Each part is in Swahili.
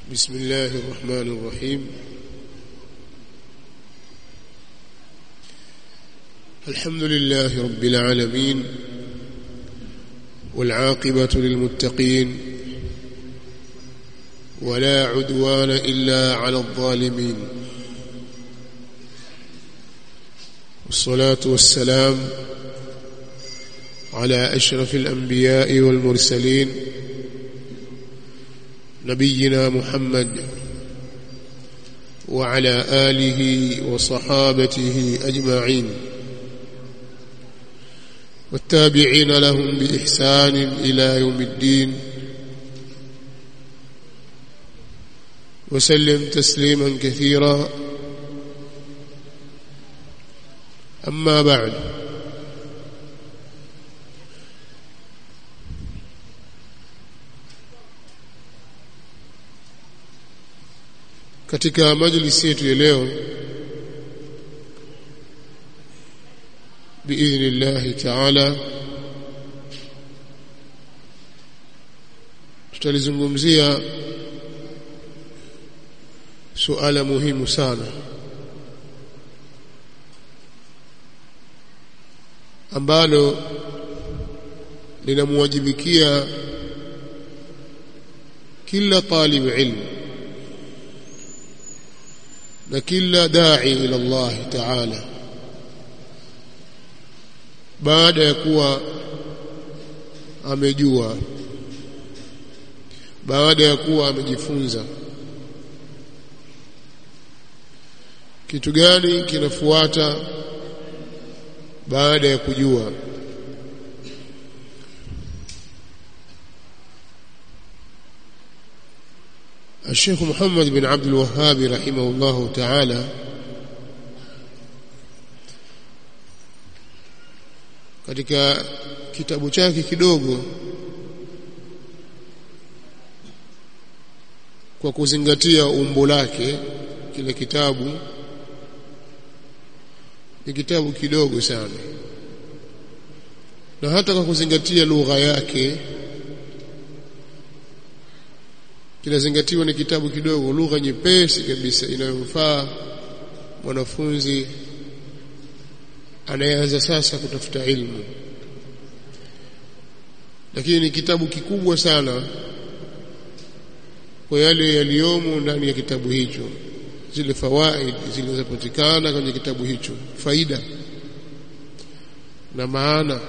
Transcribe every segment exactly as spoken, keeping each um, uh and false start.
بسم الله الرحمن الرحيم. الحمد لله رب العالمين، والعاقبة للمتقين، ولا عدوان إلا على الظالمين، والصلاة والسلام على أشرف الأنبياء والمرسلين نبينا محمد وعلى آله وصحابته أجمعين، والتابعين لهم بإحسان إلى يوم الدين، وسلم تسليما كثيرا. أما بعد، katika majlisi yetu ya leo biidhnillah ta'ala tutalizungumzia suala muhimu sana ambalo linamwajibikia kila talib ilmu na kila dai ila Allah Ta'ala, baada ya kuwa amejua, baada ya kuwa amejifunza, kitu gani kinafuata baada ya kujua. الشيخ محمد بن عبد الوهاب رحمه الله تعالى katika kitabu chake kidogo, kwa kuzingatia umbo lake, kile kitabu ni kitabu kidogo sana, na hata kwa kuzingatia lugha yake kinazingatiwa ni kitabu kidogo, lugha nyepesi kabisa inayomfaa mwanafunzi anayeanza sasa kutafuta ilmu. Lakini ni kitabu kikubwa sana kwa yale yaliyomo ndani ya kitabu hicho, zile fawaid zilizopatikana kwenye kitabu hicho, faida na maana.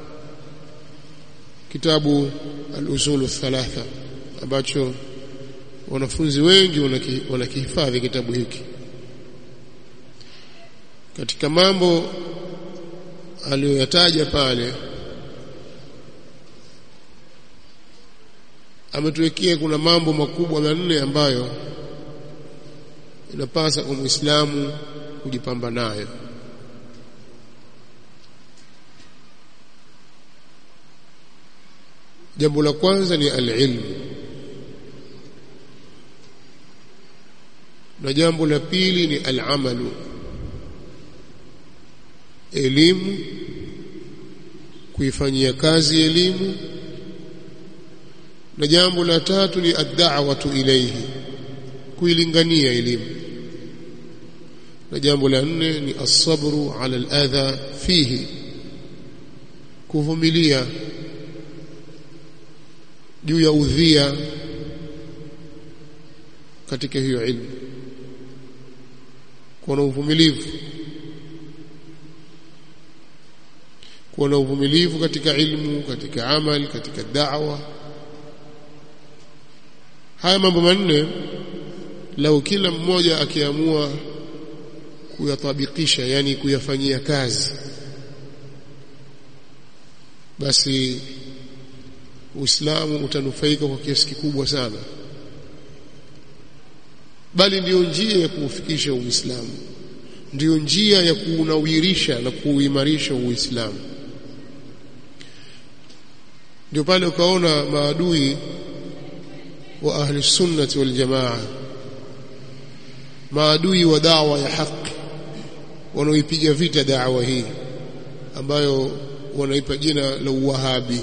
Kitabu al-usul thalatha ambacho wanafunzi wengi wanakihifadhi kitabu hiki. Katika mambo aliyoyataja pale, ametuwekea kuna mambo makubwa manne ambayo inapasa kwa Muislamu kujipamba nayo. Jambo la kwanza ni al-ilmu, na jambo la pili ni al-amalu, elimu, kuifanyia kazi elimu, na jambo la tatu ni ad-da'watu ilayhi, kuilingania elimu, na jambo la nne ni as-sabru 'ala al-adha fihi, kuvumilia juu ya udhia katika hiyo ilmu, kuwa na uvumilivu, kuwa na uvumilivu katika ilmu, katika amali, katika da'wa. Haya mambo manne lau kila mmoja akiamua kuyatabikisha, yani kuyafanyia kazi, basi Uislamu utanufaika kwa kiasi kikubwa sana, bali ndiyo njia ya kuufikisha Uislamu, ndiyo njia ya kuunawirisha na kuuimarisha Uislamu. Ndio pale ukaona maadui wa ahli sunnati wal jamaa, maadui wa da'wa ya haki, wanaoipiga vita da'wa hii ambayo wanaipa jina la Uwahabi.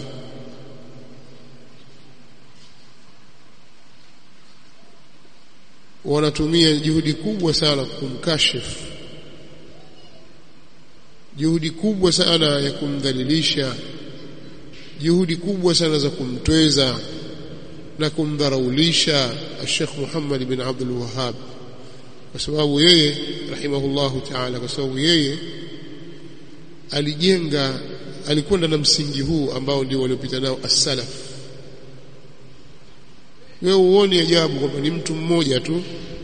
wanatumia juhudi kubwa sana kumkashifu, juhudi kubwa sana ya kumdhalilisha, juhudi kubwa sana za kumtweza na kumdharaulisha Sheikh Muhammad bin Abdul Wahhab, kwa sababu yeye rahimahullahu ta'ala, kwa sababu yeye alijenga, alikwenda na msingi huu ambao ndio waliopita nao as-salaf. Wewe uone ajabu kwamba ni mtu mmoja tu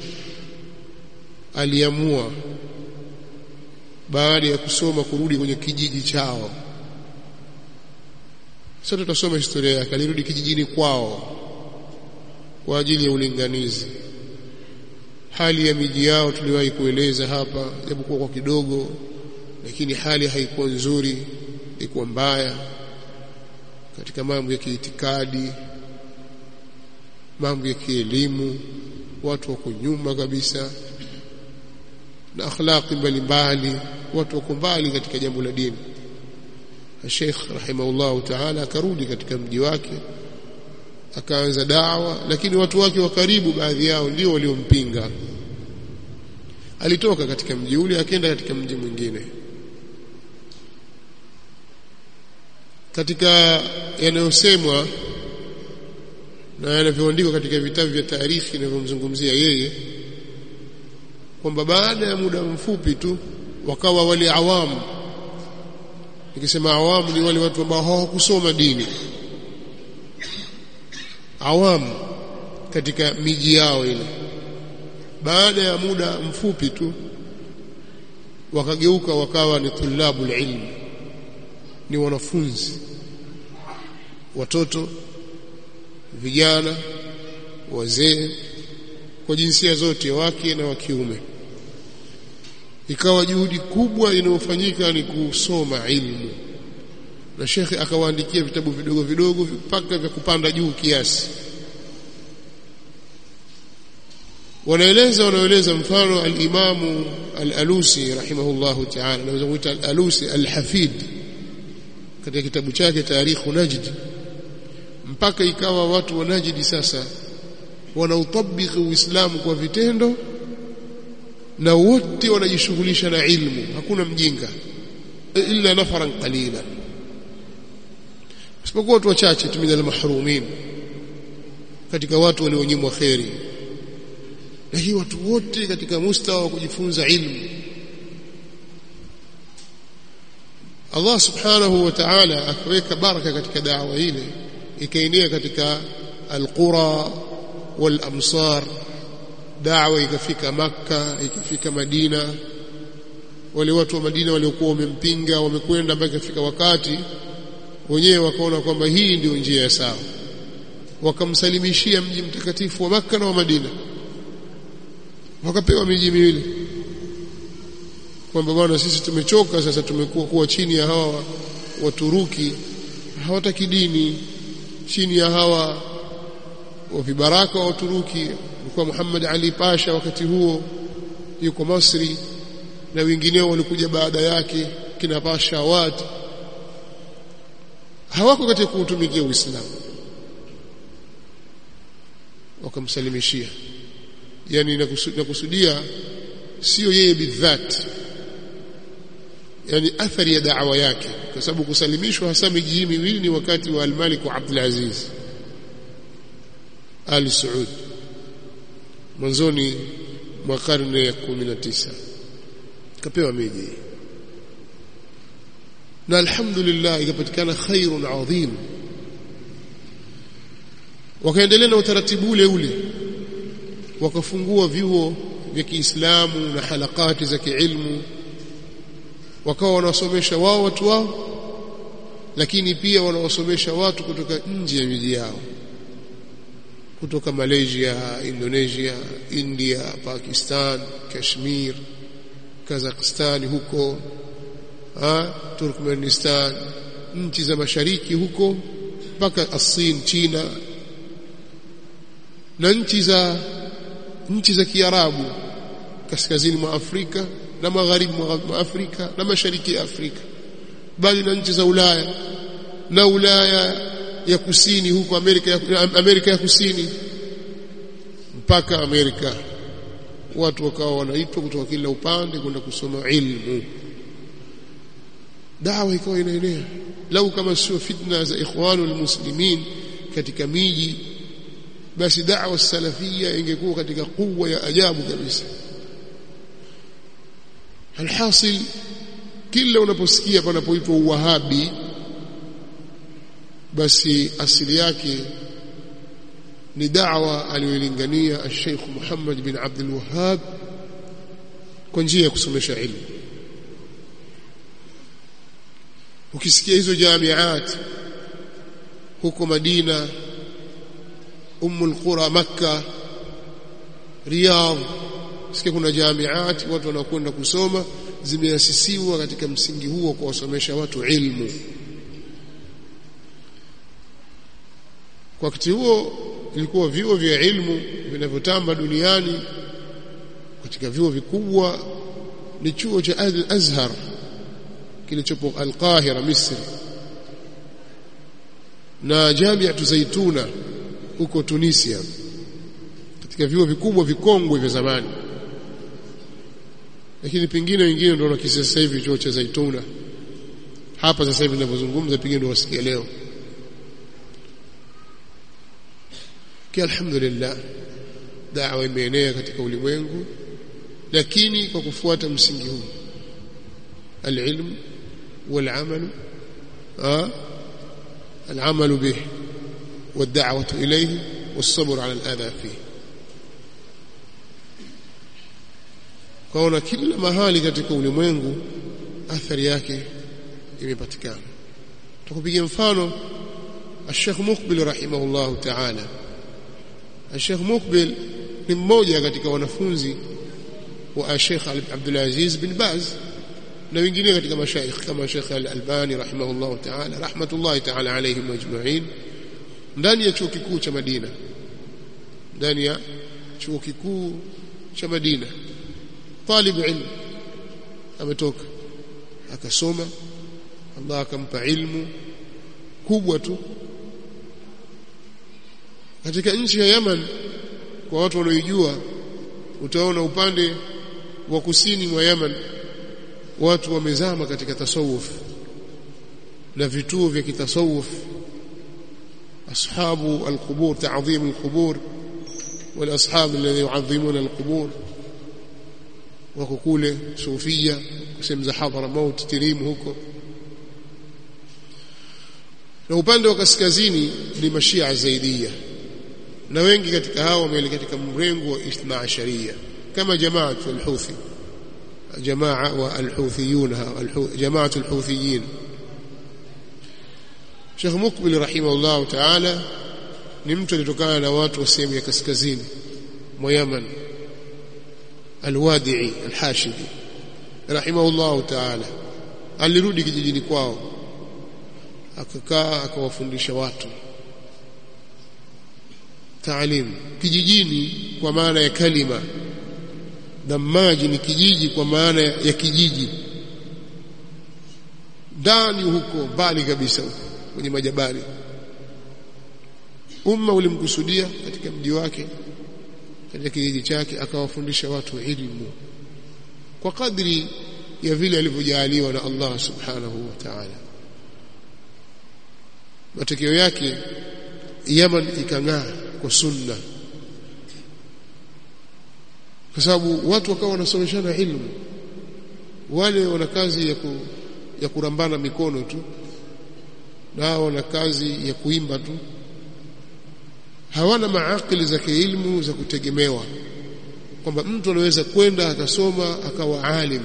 aliamua baada ya kusoma kurudi kwenye kijiji chao. Sasa tutasoma historia yake. Alirudi kijijini kwao kwa ajili ya ulinganizi. Hali ya miji yao tuliwahi kueleza hapa, japokuwa kwa kidogo, lakini hali haikuwa nzuri, ilikuwa mbaya katika mambo ya kiitikadi, mambo ya kielimu, watu wako nyuma kabisa, na akhlaqi mbalimbali, watu wako mbali katika jambo la dini. Sheikh rahimahullahu ta'ala akarudi katika mji wake, akaanza da'wa, lakini watu wake wa karibu baadhi yao ndio waliompinga. Alitoka katika mji ule akaenda katika mji mwingine. Katika yanayosemwa na yanavyoandikwa katika vitabu vya taarikhi vinavyomzungumzia yeye, kwamba baada ya muda mfupi tu wakawa wale awamu, nikisema awamu ni wale watu ambao hawakusoma dini, awamu katika miji yao ile, baada ya muda mfupi tu wakageuka wakawa ni tulabul ilmi, ni wanafunzi, watoto, vijana, wazee, kwa jinsia zote, wake na wa kiume. Ikawa juhudi kubwa inayofanyika ni kusoma ilmu, na shekhi akawaandikia vitabu vidogo vidogo mpaka vya kupanda juu kiasi. Wanaeleza wanaeleza mfano al-Imamu al-Alusi rahimahullahu ta'ala, naweza kuita al-Alusi al-Hafid katika kitabu chake Tarikhu Najd, mpaka ikawa watu wa Najd sasa wanautabiki Uislamu kwa vitendo, na wote wanajishughulisha na ilmu, hakuna mjinga illa nafaran qalila, isipokuwa watu wachache tu minal mahrumin, katika watu walionyimwa khairi. Na hii watu wote katika mustawa wa kujifunza ilmu. Allah subhanahu wa ta'ala akaweka baraka katika da'wa ile, ikaenea katika alqura wal amsar. Da'wa ikafika Makka, ikafika Madina. Wale watu wa Madina waliokuwa wamempinga wamekwenda mpaka ikafika wakati wenyewe wakaona kwamba hii ndio njia ya sawa, wakamsalimishia mji mtakatifu wa Makka na wa Madina, wakapewa miji miwili, kwamba bwana, sisi tumechoka sasa, tumekuwa kuwa chini ya hawa Waturuki, hawataki dini, chini ya hawa wa vibaraka wa Waturuki. Kwa Muhammad Ali Pasha wakati huo yuko Masri, na wengineo walikuja baada yake kina Pasha Awad, hawako katika kuutumikia Uislamu, wakamsalimishia. Yani nakusudia sio yeye bidhat, yani athari ya da'wa yake, kwa sababu kusalimishwa hasa miji miwili ni wakati wa al-Malik wa Abdul Aziz Al Saud, mwanzoni mwa karne ya kumi na tisa kapewa miji, na alhamdulillah ikapatikana khairun adhim. Wakaendelea na utaratibu ule ule, wakafungua vyuo vya Kiislamu na halakati za kiilmu, wakawa wanawasomesha wao watu wao, lakini pia wanawasomesha watu kutoka nje ya miji yao, kutoka Malaysia, Indonesia, India, Pakistan, Kashmir, Kazakhstan huko, ha, Turkmenistan, nchi za mashariki huko mpaka Asin, China, na nchi za nchi za Kiarabu kaskazini mwa Afrika na magharibi mwa Afrika na mashariki ya Afrika, bali na nchi za Ulaya na Ulaya ya kusini huko, Amerika ya, Amerika ya kusini mpaka Amerika watu wakawa wanaitwa kutoka kila upande kwenda kusoma ilmu, dawa ikawa inaenea. Lau kama sio fitna za ikhwanul muslimin katika miji, basi da'wa salafia ingekuwa katika kuwa ya ajabu kabisa. Alhasil, kila unaposikia panapoitwa uwahabi, basi asili yake ni da'wa aliyolingania al-Sheikh Muhammad bin Abdul Wahhab kwa njia ya kusomesha ilmu. Ukisikia hizo jamiat huko Madina, Ummul Qura, Makkah, Riyadh, sikia kuna jamiat watu wanakwenda kusoma, zimeasisiwa katika msingi huo kwa kusomesha watu ilmu. Kwa wakati huo ilikuwa vyuo vya ilmu vinavyotamba duniani, katika vyuo vikubwa ni chuo cha Al-Azhar kilichopo Al-Qahira, Misri, na Jamiatu Zaituna huko Tunisia, katika vyuo vikubwa vikongwe vya zamani. Lakini pengine wengine ndio wanakisia sasa hivi chuo cha Zaituna hapa sasa hivi ninapozungumza, pengine ndio wasikia leo. Kwa alhamdulillah, da'wa imeenea katika ulimwengu, lakini kwa kufuata msingi huu al-ilm wal-amal, ah al-amal bih wad-da'watu ilayhi was-sabr 'ala al-adha fihi. Kwaona kila mahali katika ulimwengu athari yake imepatikana. Tukupigia mfano Sheikh Muqbil rahimahullah ta'ala. Sheikh Muqbil ni mmoja katika wanafunzi wa Sheikh Abdul Aziz bin Baz na wengine katika mashaikh kama Sheikh Al-Albani rahimahullah ta'ala, rahmatullahi ta'ala alayhim ajma'in, ndani ya chuo kikuu cha Madina, ndani ya chuo kikuu cha Madina. Talib ilmu ametoka akasoma, Allah akampa ilmu kubwa tu. Katika nchi ya Yemen, kwa watu wanaojua, utaona upande wa kusini mwa Yemen watu wamezama katika tasawuf na vituo vya kitasawuf, ashabu alqubur, ta'dhim alqubur wal ashab alladhi yu'adhimuna alqubur, wako kule Sufia, sehemu za Hadramaut, Tirim huko. Na upande wa kaskazini ni Mashia Zaidia, na wengi katika hao wameelekea katika mrengo wa Ithna Asharia kama Jamaatu al-Houthi, jamaa wa al-Houthiyun, Jamaatu al-Houthiyin. Sheikh Muqbil rahimahullah ta'ala ni mtu alitokana na watu wa sehemu ya kaskazini mwa Yemen, Al-Wadi'i Al-Hashidi rahimahullah ta'ala. Alirudi kijijini kwao, akakaa akawafundisha watu taalim kijijini, kwa maana ya kalima. Damaji ni kijiji kwa maana ya kijiji, ndani huko mbali kabisa kwenye majabali. Umma ulimkusudia katika mji wake, katika kijiji chake, akawafundisha watu elimu kwa kadri ya vile alivyojaliwa na Allah subhanahu wa ta'ala. Matokeo yake Yemen ikang'aa kwa sunna, kwa sababu watu wakawa wanasomeshana ilmu. Wale wana kazi ya, ku, ya kurambana mikono tu, na wana kazi ya kuimba tu, hawana maakili za kiilmu za kutegemewa, kwamba mtu anaweza kwenda akasoma akawa alim.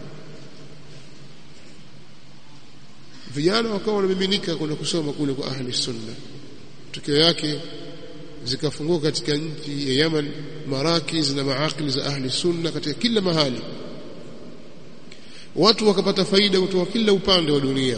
Vijana wakawa wanamiminika kwenda kusoma kule kwa ahli sunna. Tukio yake zikafunguka katika nchi ya Yemen marakiz na maakili za ahli sunna katika kila mahali. Watu wakapata faida kutoka kila upande wa dunia.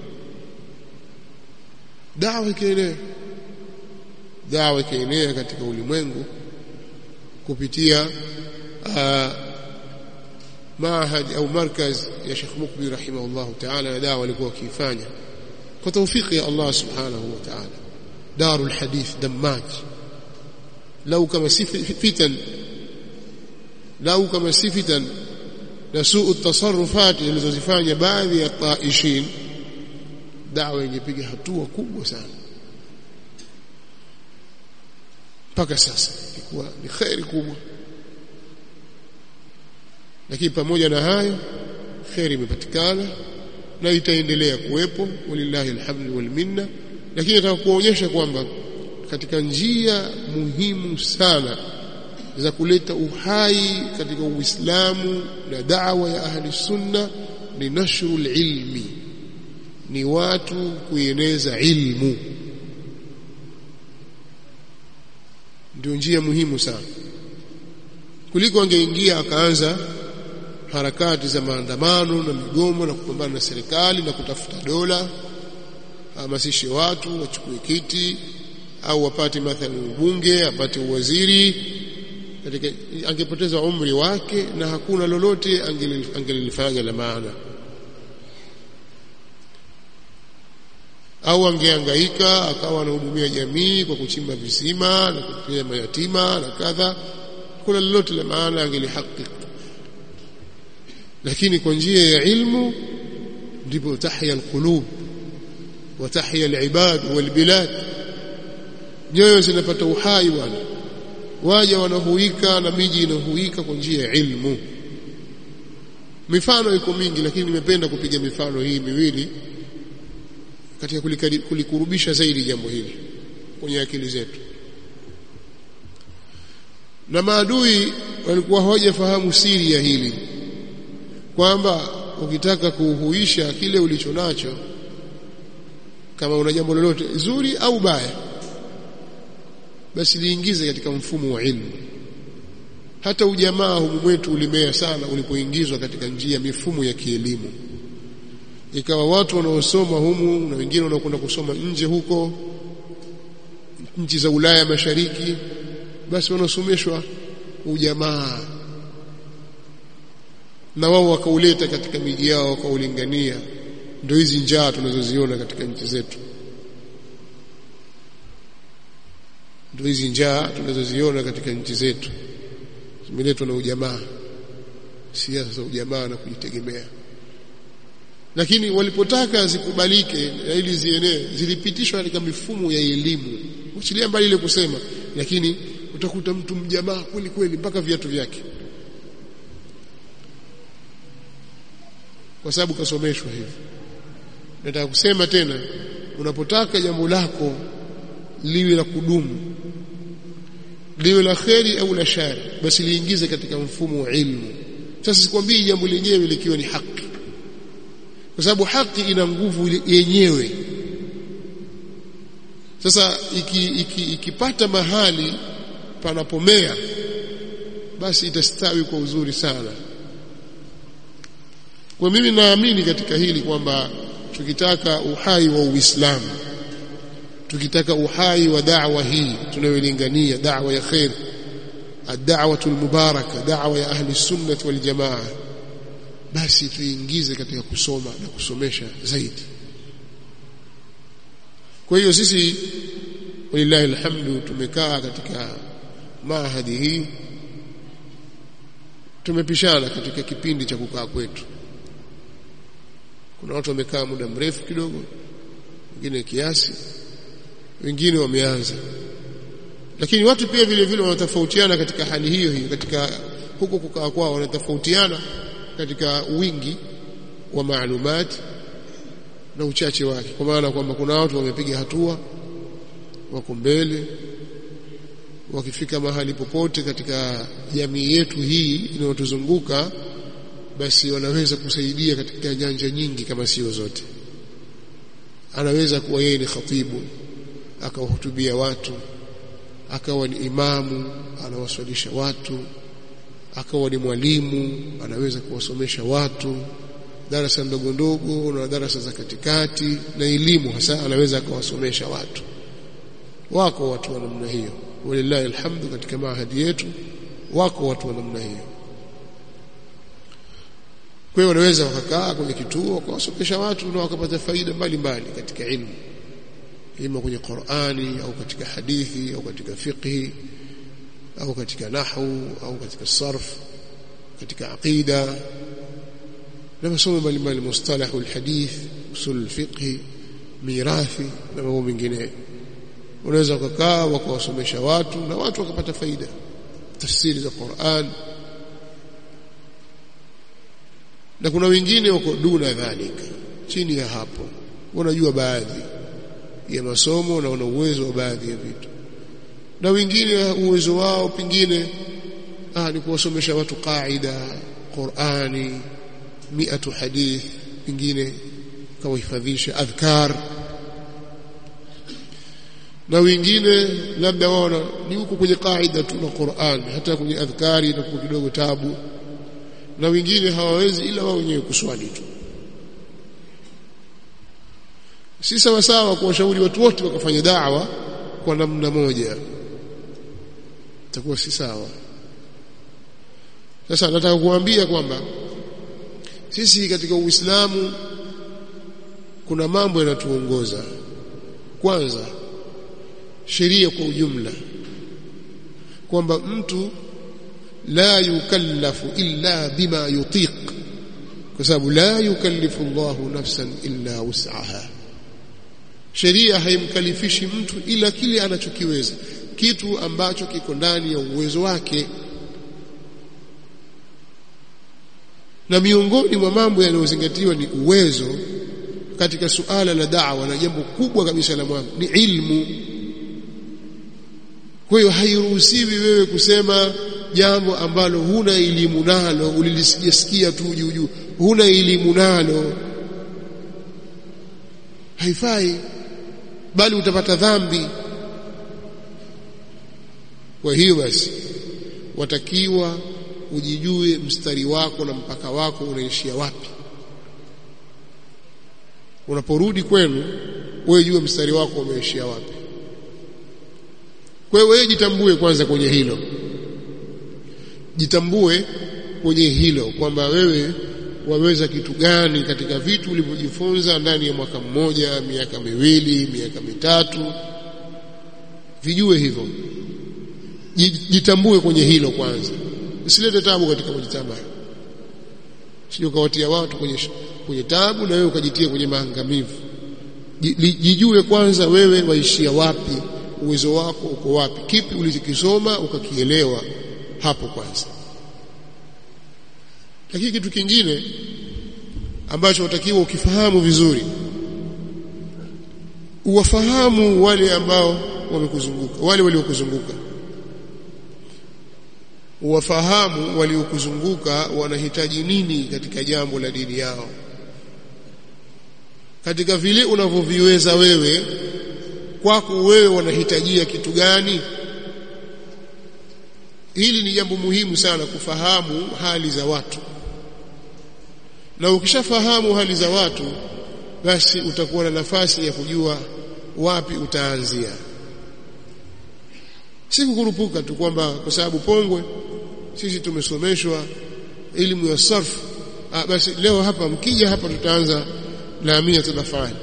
Dawa ikaenea, dawa ikaenea katika ulimwengu kupitia uh, maahad au markaz ya Sheikh Muqbil rahimahullah ta'ala, na dawa alikuwa akifanya kwa tawfiki ya Allah subhanahu wa ta'ala. Darul Hadith Dammaj, lau kama si fitan lau kama si fitan na suu tasarrufati ilizozifanya baadhi ya taishin, da'wa ingepiga hatua kubwa sana. Mpaka sasa ilikuwa ni khairi kubwa, lakini pamoja na hayo khairi imepatikana na itaendelea kuwepo, walillahi alhamdu wal minna. Lakini nataka kuonyesha kwamba katika njia muhimu sana za kuleta uhai katika Uislamu na da'wa ya ahli sunna ni nashrul ilmi, ni watu kueneza ilmu. Ndio njia muhimu sana, kuliko angeingia akaanza harakati za maandamano na migomo na kupambana na serikali na kutafuta dola, hamasishe watu wachukue kiti au wapate mathalan ubunge, apate uwaziri. Katika angepoteza umri wake na hakuna lolote angelilifanya la maana, au angehangaika akawa anahudumia jamii kwa kuchimba visima na kupeleka mayatima na kadha, kuna lolote la maana angelihakiki. Lakini kwa njia ya ilmu ndipo tahya alqulub wa tahya alibad walbilad, nyoyo zinapata uhai, bwana waja wanahuika na miji inahuika kwa njia ya ilmu. Mifano iko mingi, lakini nimependa kupiga mifano hii miwili katika kulikurubisha zaidi jambo hili kwenye akili zetu. Na maadui walikuwa hawajafahamu siri ya hili, kwamba ukitaka kuhuisha kile ulicho nacho, kama una jambo lolote zuri au baya, basi liingize katika mfumo wa ilmu. Hata ujamaa humu mwetu ulimea sana ulipoingizwa katika njia mifumo ya kielimu, ikawa watu wanaosoma humu na wengine wanaokwenda kusoma nje huko nchi za Ulaya Mashariki, basi wanasomeshwa ujamaa, na wao wakauleta katika miji yao wakaulingania. Ndio hizi njaa tunazoziona katika nchi zetu, ndio hizi njaa tunazoziona katika nchi zetu zimeletwa na ujamaa, siasa za ujamaa na kujitegemea. Lakini walipotaka zikubalike ili zienee, zilipitishwa katika mifumo ya elimu, uchilia mbali ile kusema, lakini utakuta mtu mjamaa kweli kweli mpaka viatu vyake, kwa sababu kasomeshwa hivi. Nataka kusema tena, unapotaka jambo lako liwe la kudumu, liwe la kheri au la shari, basi liingize katika mfumo wa ilmu. Sasa sikwambii jambo lenyewe likiwa ni haki, kwa sababu haki ina nguvu yenyewe. Sasa iki, iki, ikipata mahali panapomea, basi itastawi kwa uzuri sana. Kwa mimi naamini katika hili kwamba tukitaka uhai wa Uislamu, tukitaka uhai wa da'wa hii tunayolingania, da'wa ya khair, ad-da'watu al-mubaraka, da'wa ya ahli sunnah wal jamaa, basi tuingize katika kusoma na kusomesha zaidi. Kwa hiyo sisi walillahi alhamdu tumekaa katika mahadi hii, tumepishana katika kipindi cha kukaa kwetu. Kuna watu wamekaa muda mrefu kidogo, wengine kiasi, wengine wameanza. Lakini watu pia vile vile wanatofautiana katika hali hiyo hiyo, katika huko kukaa kwao wanatofautiana katika wingi wa maalumati na uchache wake. Kwa maana kwamba kuna watu wamepiga hatua, wako mbele, wakifika mahali popote katika jamii yetu hii inayotuzunguka, basi wanaweza kusaidia katika nyanja nyingi kama sio zote. Anaweza kuwa yeye ni khatibu, akawahutubia watu, akawa ni imamu, anawaswalisha watu, akawa ni mwalimu, anaweza kuwasomesha watu darasa ndogo ndogo na darasa za katikati na elimu hasa, anaweza akawasomesha watu. Wako watu wa namna hiyo, walillahi alhamdu. Katika mahadi yetu wako watu wa namna hiyo. Kwa hiyo wanaweza wakakaa kwenye kituo wakawasomesha watu na wakapata faida mbalimbali katika ilmu, ima kwenye Qur'ani au katika hadithi au katika fiqh au katika nahwu au katika sarf katika aqida na masomo mbalimbali, mustalahu alhadith, usul alfiqh, mirathi na mambo mengine. Unaweza kukaa wakawasomesha watu na watu wakapata faida, tafsiri za Qur'an. Na kuna wengine wako duna dhalika, chini ya hapo, wanajua baadhi ya masomo na wana uwezo wa baadhi ya vitu, na wengine uwezo wao pengine ah ni kuwasomesha watu qaida Qur'ani, miatu hadith, pengine kawahifadhisha adhkar, na wengine labda waona ni huko kwenye qaida tu na Qur'an, hata kwenye adhkari na kwa kidogo tabu, na wengine hawawezi ila wao wenyewe kuswali tu. Si sawa sawa kuwashauri watu wote wakafanya da'wa kwa namna moja, itakuwa si sawa. Sasa nataka kuambia kwamba sisi katika Uislamu kuna mambo yanatuongoza. Kwanza, sheria kwa ujumla, kwamba mtu la yukallafu illa bima yutiq, kwa sababu la yukallifu Allahu nafsan illa wus'aha. Sheria haimkalifishi mtu ila kile anachokiweza, kitu ambacho kiko ndani ya uwezo wake. Na miongoni mwa mambo yanayozingatiwa ni uwezo katika suala la da'wa, na jambo kubwa kabisa la mwanzo ni ilmu. Kwa hiyo hairuhusiwi wewe kusema jambo ambalo huna elimu nalo, ulilisikia tu juu juu, huna elimu nalo, haifai, bali utapata dhambi. Kwa hiyo basi watakiwa ujijue mstari wako na mpaka wako unaishia wapi. Unaporudi kwenu wewe jua mstari wako umeishia wapi. Kwa hiyo wewe jitambue kwanza kwenye hilo, jitambue kwenye hilo kwamba wewe waweza kitu gani katika vitu ulivyojifunza ndani ya mwaka mmoja, miaka miwili, miaka mitatu. Vijue hivyo, jitambue kwenye hilo kwanza. Usilete tabu katika kujitambua, sio kawatia watu kwenye kwenye tabu na wewe ukajitia kwenye maangamivu. Jijue kwanza wewe waishia wapi, uwezo wako uko wapi, kipi ulichokisoma ukakielewa hapo kwanza. Lakini kitu kingine ambacho utakiwa ukifahamu vizuri, uwafahamu wale ambao wamekuzunguka, wale waliokuzunguka. Uwafahamu waliokuzunguka wanahitaji nini katika jambo la dini yao, katika vile unavyoviweza wewe, kwako wewe wanahitajia kitu gani. Hili ni jambo muhimu sana, kufahamu hali za watu. Na ukishafahamu hali za watu, basi utakuwa na nafasi ya kujua wapi utaanzia. Si kukurupuka tu kwamba kwa sababu Pongwe sisi tumesomeshwa elimu ya sarf, ah, basi leo hapa mkija hapa tutaanza laamia tunafanya.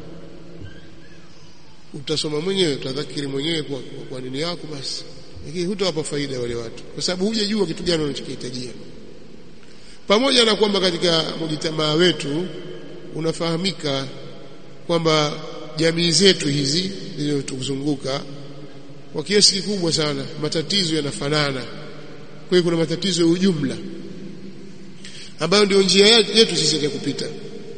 Utasoma mwenyewe, utadhakiri mwenyewe kwa, kwa nini yako basi. Lakini hutawapa faida wale watu kwa sababu hujajua kitu gani unachokihitajia. Pamoja na kwamba katika mujitamaa wetu unafahamika kwamba jamii zetu hizi zilizotuzunguka kwa kiasi kikubwa sana matatizo yanafanana. Kwa hiyo kuna matatizo ya ujumla ambayo ndio njia yetu sisi ya kupita,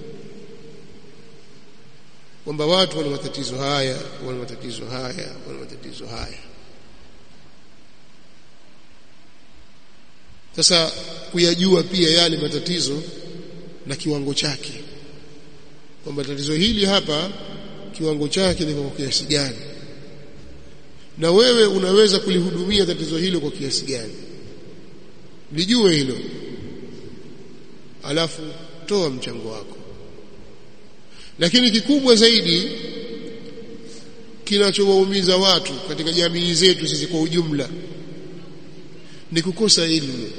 kwamba watu wana matatizo haya, wana matatizo haya, wana matatizo haya. Sasa kuyajua pia yale matatizo na kiwango chake, kwamba tatizo hili hapa kiwango chake ni kwa kiasi gani, na wewe unaweza kulihudumia tatizo hilo kwa kiasi gani. Lijue hilo, alafu toa mchango wako. Lakini kikubwa zaidi kinachowaumiza watu katika jamii zetu sisi kwa ujumla ni kukosa elimu.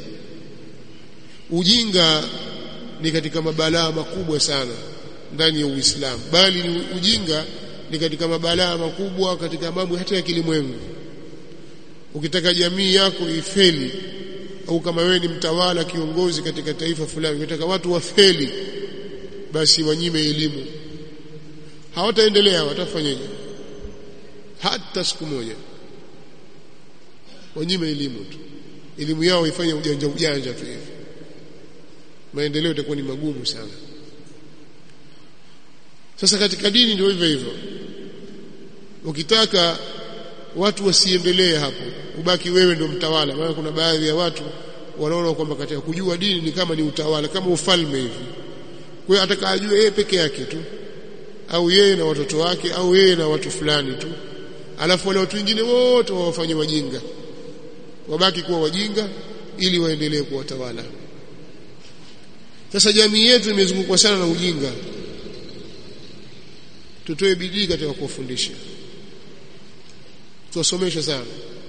Ujinga ni katika mabalaa makubwa sana ndani ya Uislamu, bali ni ujinga ni katika mabalaa makubwa katika mambo hata ya kilimwengu. Ukitaka jamii yako ifeli au kama wewe ni mtawala kiongozi katika taifa fulani unataka watu wafeli, basi wanyime elimu, hawataendelea. Watafanyaje? Hata siku moja. Wanyime elimu tu, elimu yao ifanye ujanja ujanja tu hivi, maendeleo yatakuwa ni magumu sana. Sasa katika dini ndio hivyo hivyo, ukitaka watu wasiendelee hapo, ubaki wewe ndio mtawala. Maana kuna baadhi ya watu wanaona kwamba katika kujua dini ni kama ni utawala, kama ufalme hivi. Kwa hiyo ataka ajue yeye peke yake tu, au yeye na watoto wake, au yeye na watu fulani tu, alafu wale watu wengine wote wawafanye wajinga, wabaki kuwa wajinga ili waendelee kuwatawala. Sasa jamii yetu imezungukwa sana na ujinga. Tutoe bidii katika kuwafundisha, tuwasomeshe sana,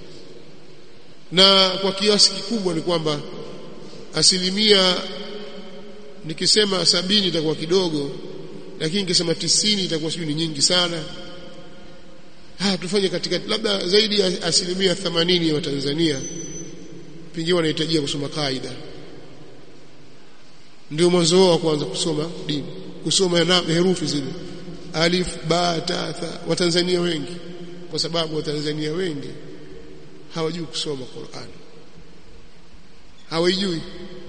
na kwa kiasi kikubwa ni kwamba asilimia, nikisema sabini itakuwa kidogo, lakini nikisema tisini itakuwa sio, ni nyingi sana. Ha, tufanye katika labda zaidi ya asilimia themanini ya Watanzania pengine wanahitajia kusoma kaida, ndio mwanzo wao kuanza kusoma dini, kusoma na herufi zile alif ba ta tha. Watanzania wengi, kwa sababu Watanzania wengi hawajui kusoma Qur'an, hawajui.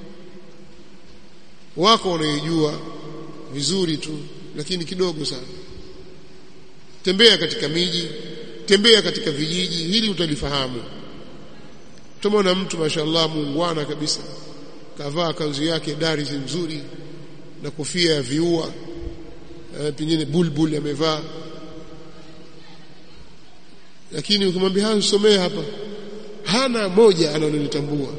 Wako wanaijua vizuri tu, lakini kidogo sana. Tembea katika miji, tembea katika vijiji, hili utalifahamu. Tumeona mtu mashallah muungwana kabisa, kavaa kanzu yake darisi nzuri na kofia ya viua, e, pengine bulbul amevaa, lakini ukimwambia haya usomee hapa, hana moja analolitambua.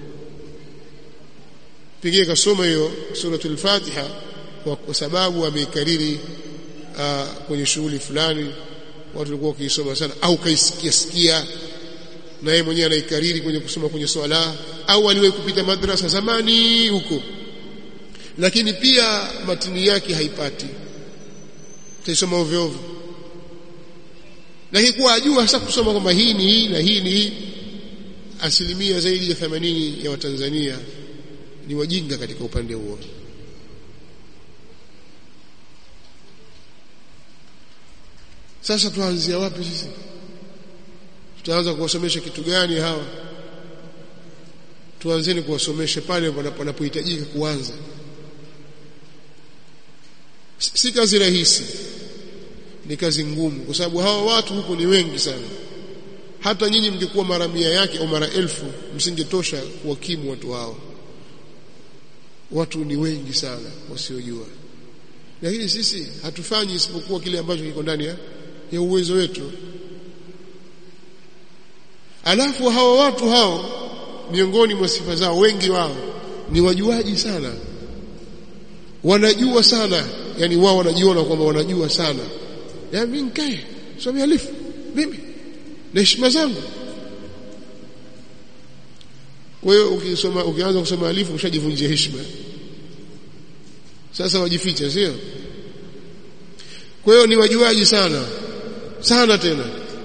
Pengine kasoma hiyo suratul Fatiha kwa, kwa sababu ameikariri uh, kwenye shughuli fulani watu walikuwa wakisoma sana, au kaisikia sikia na yeye mwenyewe anaikariri kwenye kusoma kwenye swala, au aliwahi kupita madrasa zamani huko, lakini pia matini yake haipati, taisoma ovyo ovyo. Lakini kwa ajua hasa kusoma kwamba hii ni hii na hii ni hii. Asilimia zaidi ya themanini ya Watanzania ni wajinga katika upande huo. Sasa tuanzia wapi sisi? Tutaanza kuwasomesha kitu gani hawa? Tuanzeni kuwasomesha pale panapohitajika kuanza. Si kazi rahisi, ni kazi ngumu, kwa sababu hawa watu huko ni wengi sana. Hata nyinyi mngekuwa mara mia yake au mara elfu msingetosha kuwakimu watu hao. Watu ni wengi sana wasiojua, lakini sisi hatufanyi isipokuwa kile ambacho kiko ndani ya, ya uwezo wetu. Alafu hawa watu hao, miongoni mwa sifa zao, wengi wao ni wajuaji sana, wanajua sana. Yani wao wanajiona kwamba wanajua sana. Ya mimi nikae somi alifu mimi na heshima zangu. Kwa hiyo ukisoma, ukianza kusoma alifu ushajivunjia heshima. Sasa wajificha, sio? Kwa hiyo ni wajuaji sana sana. Tena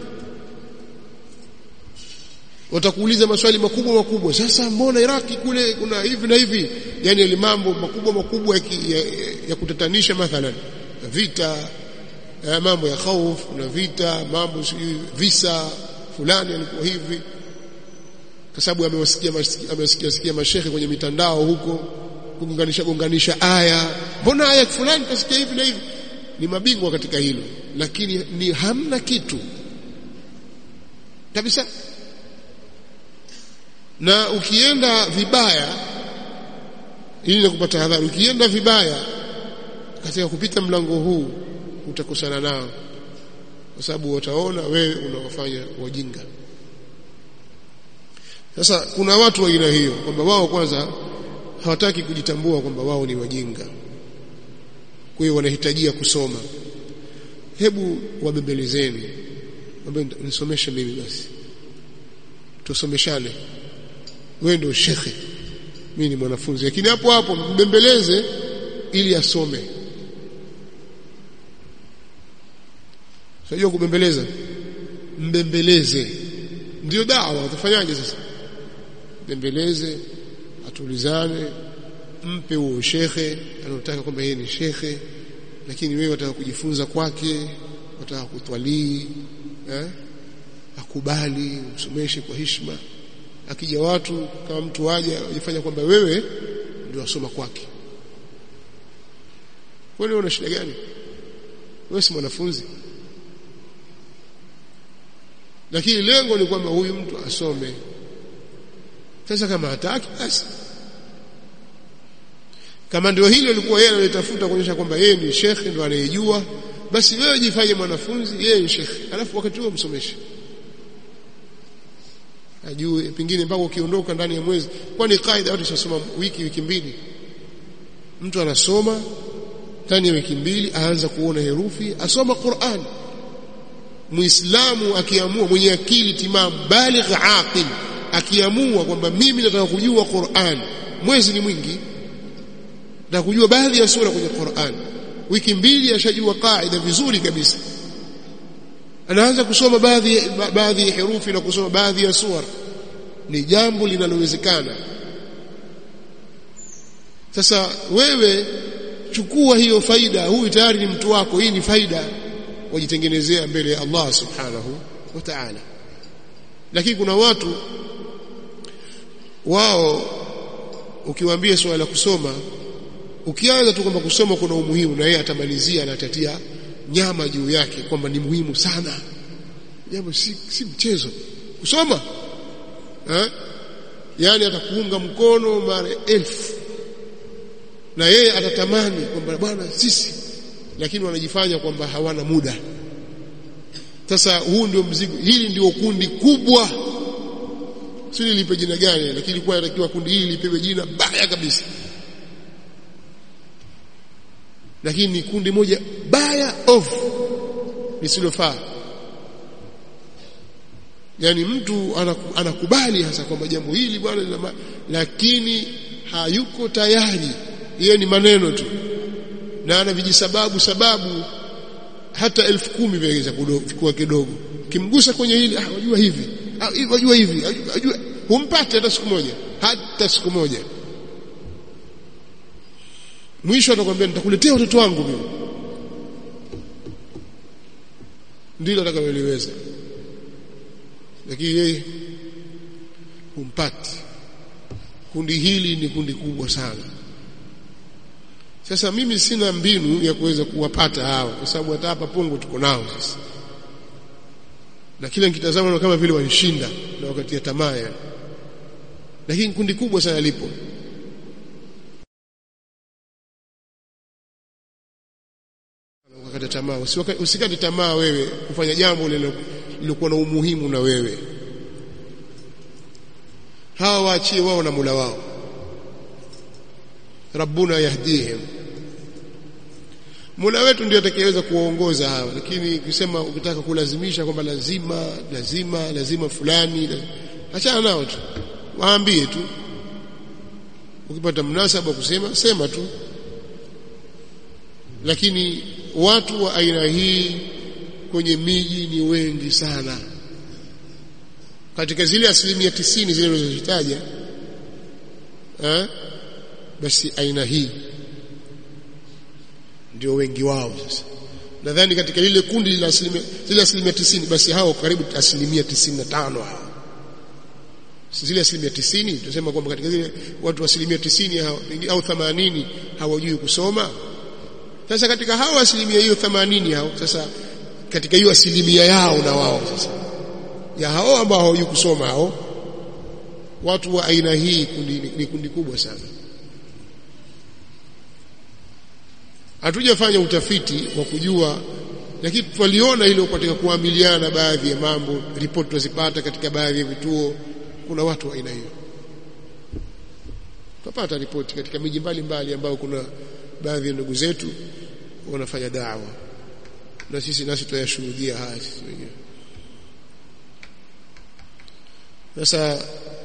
watakuuliza maswali makubwa makubwa. Sasa mbona Iraki kule kuna hivi na hivi? Yani ile mambo makubwa makubwa ya, ya, ya kutatanisha, mathalan vita, ya mambo ya hofu na vita, mambo visa fulani alikuwa hivi, kwa sababu amewasikia amewasikia sikia mashehe kwenye mitandao huko kuunganisha gonganisha aya, mbona aya fulani kasikia hivi na hivi. Ni mabingwa katika hilo, lakini ni hamna kitu kabisa. Na ukienda vibaya, ili kupata hadhari, ukienda vibaya katika kupita mlango huu utakosana nao, kwa sababu wataona wewe unawafanya wajinga. Sasa kuna watu wa aina hiyo kwamba wao kwanza hawataki kujitambua kwamba wao ni wajinga, kwa hiyo wanahitajia kusoma. Hebu wabembelezeni, mwambie nisomeshe mimi basi, tusomeshane. Wewe ndio shekhe, mimi ni mwanafunzi, lakini hapo hapo mbembeleze ili asome. Sio kubembeleza, mbembeleze ndio dawa. Utafanyaje sasa? mbembeleze, atulizane, mpe huo shekhe anataka kwamba yeye ni shekhe, lakini wewe unataka kujifunza kwake, unataka kutwalii, eh akubali, umsomeshe kwa heshima. Akija watu kama mtu waje ajifanya kwamba wewe ndio wasoma kwake, wewe una shida gani? Wewe si mwanafunzi. Lakini lengo ni kwamba huyu mtu asome. Sasa kama hataki basi, kama ndio hilo lilikuwa yeye anatafuta kuonyesha kwamba yeye ni shekhi ndio anayejua, basi wewe jifanye mwanafunzi, yeye ni shekhi, alafu wakati huo msomeshe ajue, pengine mpaka ukiondoka ndani ya mwezi. Kwani kaida watu wasoma wiki wiki mbili, mtu anasoma ndani ya wiki mbili aanza kuona herufi, asoma Qur'an. Muislamu akiamua, mwenye akili timamu, baligh aqil, akiamua kwamba mimi nataka kujua Qur'an, mwezi ni mwingi, nataka kujua baadhi ya sura kwenye Qur'an, wiki mbili ashajua kaida vizuri kabisa, anaanza kusoma baadhi baadhi ya herufi na kusoma baadhi ya sura. Ni jambo linalowezekana. Sasa wewe chukua hiyo faida, huyu tayari ni mtu wako, hii ni faida wajitengenezea mbele ya Allah subhanahu wa ta'ala. Lakini kuna watu wao ukiwaambia swala la kusoma, ukianza tu kwamba kusoma kuna umuhimu, na yeye atamalizia na atatia nyama juu yake kwamba ni muhimu sana. Jambo si, si mchezo kusoma, eh yani atakuunga mkono mara elfu, na yeye atatamani kwamba bwana sisi, lakini wanajifanya kwamba hawana muda. Sasa huu ndio mzigo, hili ndio kundi kubwa, si nilipe jina gani, lakini ilikuwa inatakiwa kundi hili lipewe jina baya kabisa, lakini ni kundi moja baya off lisilofaa. Yani mtu anakubali hasa kwamba jambo hili bwana, lakini hayuko tayari, yeye ni maneno tu na ana vijisababu sababu hata elfu kumi vyaweza kuwa kidogo. Kimgusa kwenye hili, ah wajua hivi, ah wajua hivi, wajua, humpate hata siku moja, hata siku moja. Mwisho atakwambia nitakuletea watoto wangu mimi, ndilo atakaloeleweza, lakini yeye humpati. Kundi hili ni kundi kubwa sana. Sasa mimi sina mbinu ya kuweza kuwapata hawa, kwa sababu hata hapa Pongo tuko nao sasa, na kila nikitazama kama vile wanishinda na wakati ya tamaa yani. Lakini kundi kubwa sana lipo. Wakati tamaa, usikate tamaa wewe kufanya jambo lilokuwa na umuhimu na wewe. Hawa waachie wao na Mola wao, Rabbuna yahdihim. Mola wetu ndiye atakayeweza kuwaongoza hawa, lakini ukisema ukitaka kulazimisha kwamba lazima lazima lazima fulani, achana nao tu, waambie tu. Ukipata mnasaba kusema sema tu. Lakini watu wa aina hii kwenye miji ni wengi sana. Katika zile asilimia tisini zile nilizozitaja, eh basi aina hii ndio wengi wao. Sasa nadhani katika lile kundi la asilimia zile asilimia tisini, basi hao karibu asilimia tisini na tano hao. Zile asilimia tisini tunasema kwamba katika zile watu asilimia tisini au themanini hawajui kusoma. Sasa katika hao asilimia hiyo themanini hao, sasa katika hiyo asilimia yao na wao sasa ya hao ambao hawajui kusoma, hao watu wa aina hii kundi ni kundi kubwa sana. Hatujafanya utafiti wa kujua, lakini tuliona ile katika kuamiliana baadhi ya mambo, ripoti tuzipata katika baadhi ya vituo, kuna watu wa aina hiyo. Tupata ripoti katika miji mbalimbali ambao kuna baadhi ya ndugu zetu wanafanya da'wa, na sisi nasi tuyashuhudia haya sisi wenyewe. Sasa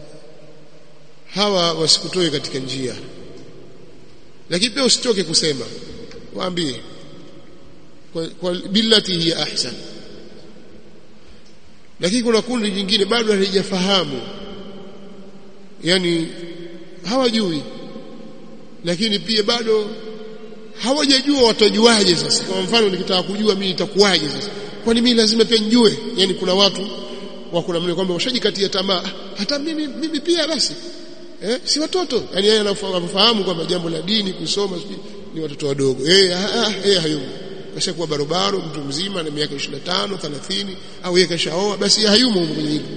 hawa wasikutoe katika njia, lakini pia usitoke kusema, waambie kwa, kwa billati hiya ahsan. Lakini kuna kundi jingine bado halijafahamu yani hawajui, lakini pia bado hawajajua watajuaje sasa. Kwa mfano nikitaka kujua mimi itakuwaje sasa, kwani mimi lazima pia njue? Yani kuna watu wako namna kwamba washajikatia tamaa, hata mimi mimi pia basi eh si watoto, yani yeye anafahamu kwamba jambo la dini kusoma ni watoto wadogo. Eh ah eh hayumo, kashakuwa barobaro mtu mzima na miaka ishirini na tano thelathini, au yeye kashaoa, basi hayumo kwenye hilo.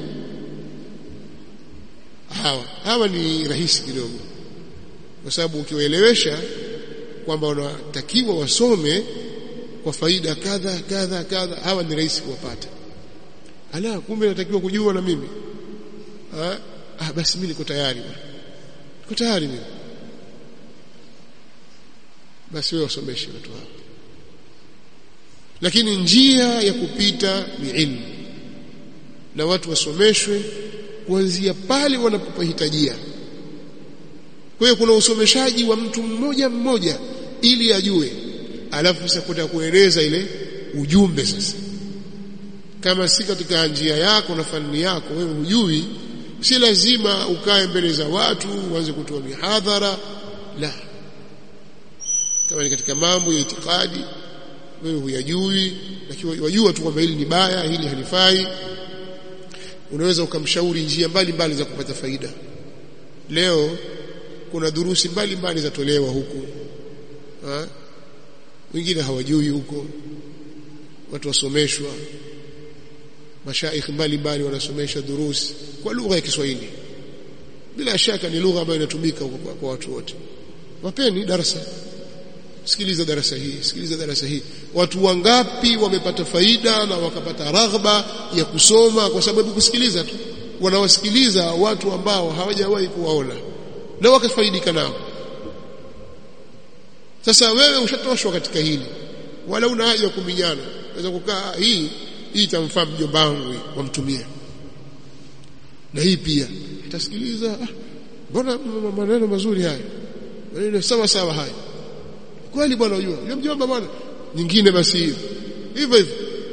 Hawa hawa ni rahisi kidogo, kwa sababu ukiwaelewesha kwamba wanatakiwa wasome kwa faida kadha kadha kadha, hawa ni rahisi kuwapata. Ala, kumbe natakiwa kujua na mimi ah, ah basi mimi niko tayari bwana, niko tayari mimi. Basi wewe wasomeshe watu hao, lakini njia ya kupita ni ilmu, na watu wasomeshwe kuanzia pale wanapohitajia. Kwa hiyo kuna usomeshaji wa mtu mmoja mmoja ili ajue, alafu sasa kuta kueleza ile ujumbe. Sasa kama si katika njia yako na fani yako wewe hujui, si lazima ukae mbele za watu uanze kutoa mihadhara, la. Kama ni katika mambo ya itikadi wewe huyajui, lakini wajua tu kwamba hili ni baya, hili halifai, unaweza ukamshauri njia mbalimbali za kupata faida. Leo kuna durusi mbalimbali zatolewa huku, ha? Wengine hawajui huko, watu wasomeshwa, mashaikh mbalimbali wanasomesha durusi kwa lugha ya Kiswahili. Bila shaka ni lugha ambayo inatumika kwa, kwa watu wote. Wapeni darasa, sikiliza darasa hii, sikiliza darasa hii. Watu wangapi wamepata faida na wakapata raghba ya kusoma kwa sababu kusikiliza tu? Wanawasikiliza watu ambao hawajawahi kuwaona na wakafaidika nao. Sasa wewe ushatoshwa katika hili, wala una haja ya kuminyana. Unaweza kukaa hii hii itamfaa mjomba wangu wamtumie, na hii pia itasikiliza. Mbona maneno mazuri haya, maneno sawa sawa haya kweli bwana, unajua yule mjomba bwana, nyingine basi hiyo hivyo hivyo.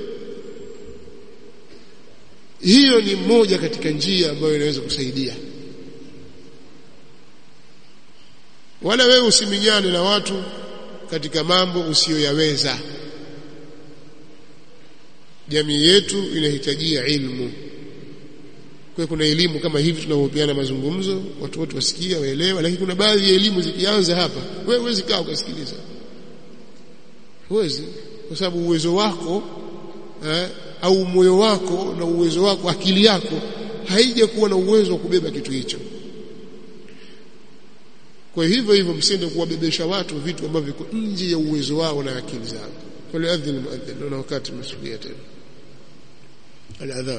Hiyo ni moja katika njia ambayo inaweza kusaidia. Wala wewe usiminyane na watu katika mambo usiyoyaweza. Jamii yetu inahitajia ilmu. Kwa kuna elimu kama hivi tunavyopeana mazungumzo, watu wote wasikia waelewa, lakini kuna baadhi ya elimu zikianza hapa wewe huwezi kaa ukasikiliza. Huwezi, kwa sababu uwezo wako eh, au moyo wako na uwezo wako, akili yako haija kuwa na uwezo wa kubeba kitu hicho. Kwa hivyo hivyo msende kuwabebesha watu vitu ambavyo viko nje ya uwezo wao na akili zao. Kwa hiyo adhini muadhin na wakati masulia tena al-adhan.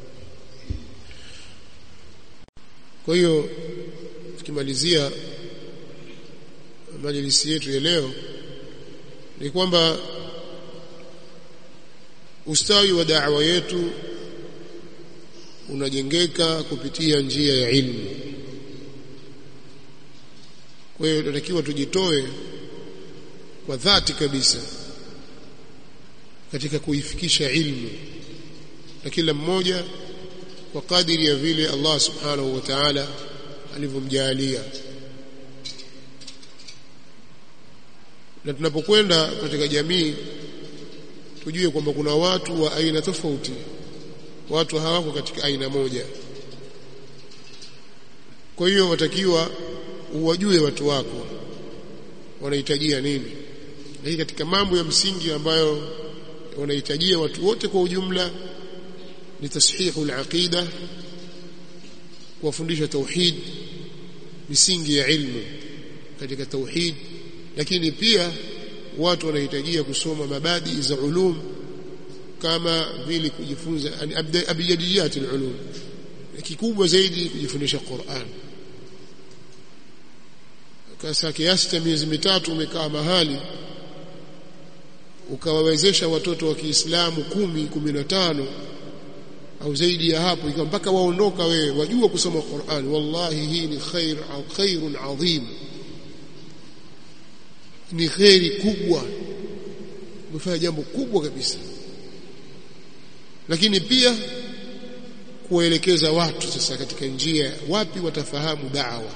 Kwa hiyo tukimalizia majlisi yetu ya leo ni kwamba ustawi wa da'wa yetu unajengeka kupitia njia ya ilmu. Kwa hiyo tunatakiwa tujitoe kwa dhati kabisa katika kuifikisha ilmu, na kila mmoja kwa kadiri ya vile Allah subhanahu wa ta'ala alivyomjalia. Na tunapokwenda katika jamii tujue kwamba kuna watu wa aina tofauti, watu hawako katika aina moja. Kwa hiyo watakiwa uwajue watu wako wanahitajia nini. Na hii katika mambo ya msingi ambayo wanahitajia watu wote kwa ujumla ni tashihu al-aqida, kuwafundisha tauhid, misingi ya ilmu katika tauhid. Lakini pia watu wanahitajia kusoma mabadi za ulum, kama vile kujifunza abjadiyat al-ulum, kikubwa zaidi kujifundisha Qur'an. Kasa kiasi cha miezi mitatu umekaa mahali ukawawezesha watoto wa Kiislamu kumi, kumi na tano au zaidi ya hapo, ikawa mpaka waondoka wewe wajua kusoma Qur'an, wallahi hii ni khair au khairun adhim, ni khairi kubwa, umefanya jambo kubwa kabisa. Lakini pia kuelekeza watu sasa katika njia wapi watafahamu da'wa,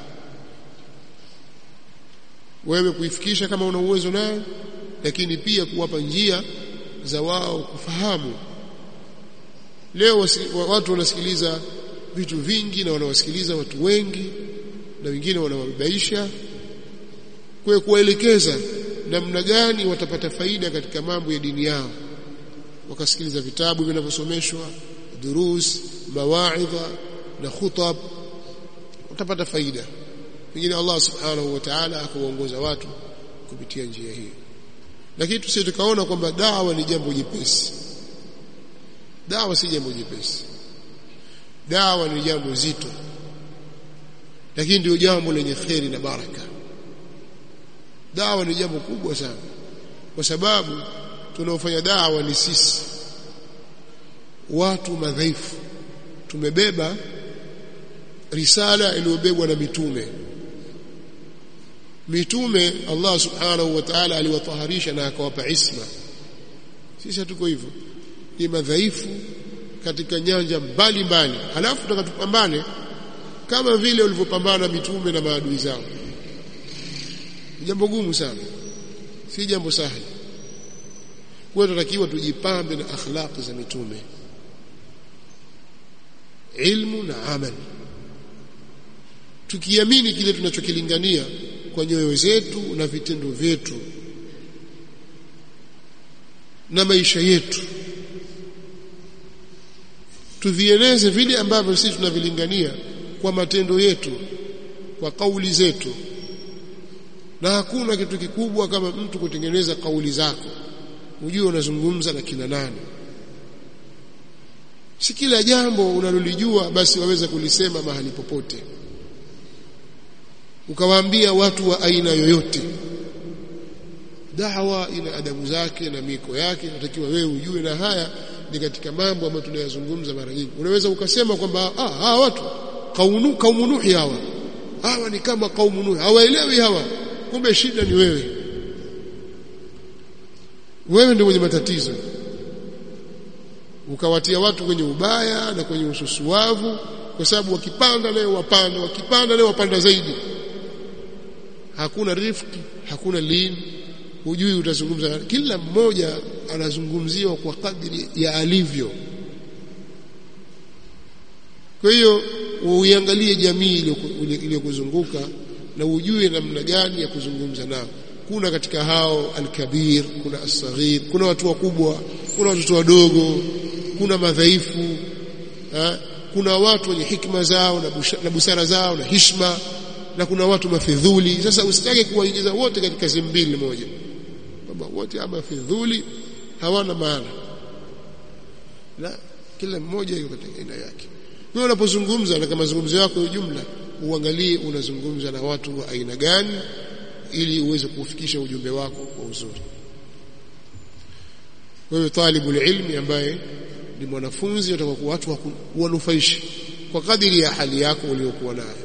wewe kuifikisha kama una uwezo nayo, lakini pia kuwapa njia za wao kufahamu. Leo watu wanasikiliza vitu vingi na wanawasikiliza watu wengi na wengine wanawabaisha, kwa kuwaelekeza namna gani watapata faida katika mambo ya dini yao, wakasikiliza vitabu vinavyosomeshwa, durus, mawaidha na khutab, watapata faida. Pengine Allah subhanahu wa ta'ala akawaongoza watu kupitia njia hii. Lakini tusije tukaona kwamba dawa ni jambo jepesi. Dawa si jambo jepesi. Dawa ni jambo zito, lakini ndio jambo lenye kheri na baraka. Dawa ni jambo kubwa sana, kwa sababu tunaofanya dawa ni sisi watu madhaifu. Tumebeba risala iliyobebwa na mitume. Mitume Allah subhanahu wa ta'ala aliwataharisha na akawapa isma. Sisi hatuko hivyo, ni madhaifu katika nyanja mbalimbali. Halafu tukatupambane kama vile walivyopambana mitume na maadui zao. Ni jambo gumu sana, si jambo sahihi. Kwa hiyo tunatakiwa tujipambe na akhlaq za mitume, ilmu na amali, tukiamini kile tunachokilingania kwa nyoyo zetu na vitendo vyetu na maisha yetu. Tuvieneze vile ambavyo sisi tunavilingania kwa matendo yetu, kwa kauli zetu. Na hakuna kitu kikubwa kama mtu kutengeneza kauli zako, ujue unazungumza na kina nani. Si kila jambo unalolijua basi waweza kulisema mahali popote ukawaambia watu wa aina yoyote. Da'wa ina adabu zake na miko yake, natakiwa wewe ujue, na haya ni katika mambo ambayo tunayazungumza mara nyingi. Unaweza ukasema kwamba ah hawa watu kaunu kaumu Nuh hawa hawa ni kama kaumu Nuh, hawaelewi hawa. Kumbe shida ni wewe. Wewe ndio mwenye matatizo, ukawatia watu kwenye ubaya na kwenye ususuavu, kwa sababu wakipanda leo wapanda, wakipanda leo wapanda zaidi. Hakuna rifiki, hakuna lin, hujui utazungumza. Kila mmoja anazungumziwa kwa kadri ya alivyo. Kwa hiyo uiangalie jamii iliyokuzunguka na ujue namna gani ya kuzungumza nao. Kuna katika hao al-kabir, kuna as-saghir, kuna watu wakubwa, kuna watoto wadogo, kuna madhaifu, ha? Kuna watu wenye hikma zao na, na busara zao na heshima, na kuna watu mafidhuli. Sasa usitake kuwaingiza wote katika zimbili moja, kwamba wote ama mafidhuli hawana maana. La, kila mmoja yuko katika aina yake. Wewe unapozungumza na kama mazungumzo yako kwa jumla, uangalie unazungumza na watu wa aina gani ili uweze kufikisha ujumbe wako kwa uzuri. Wewe talibul ilmi ambaye ni mwanafunzi, utakuwa watu wanufaishi kwa kadiri ya hali yako uliyokuwa nayo.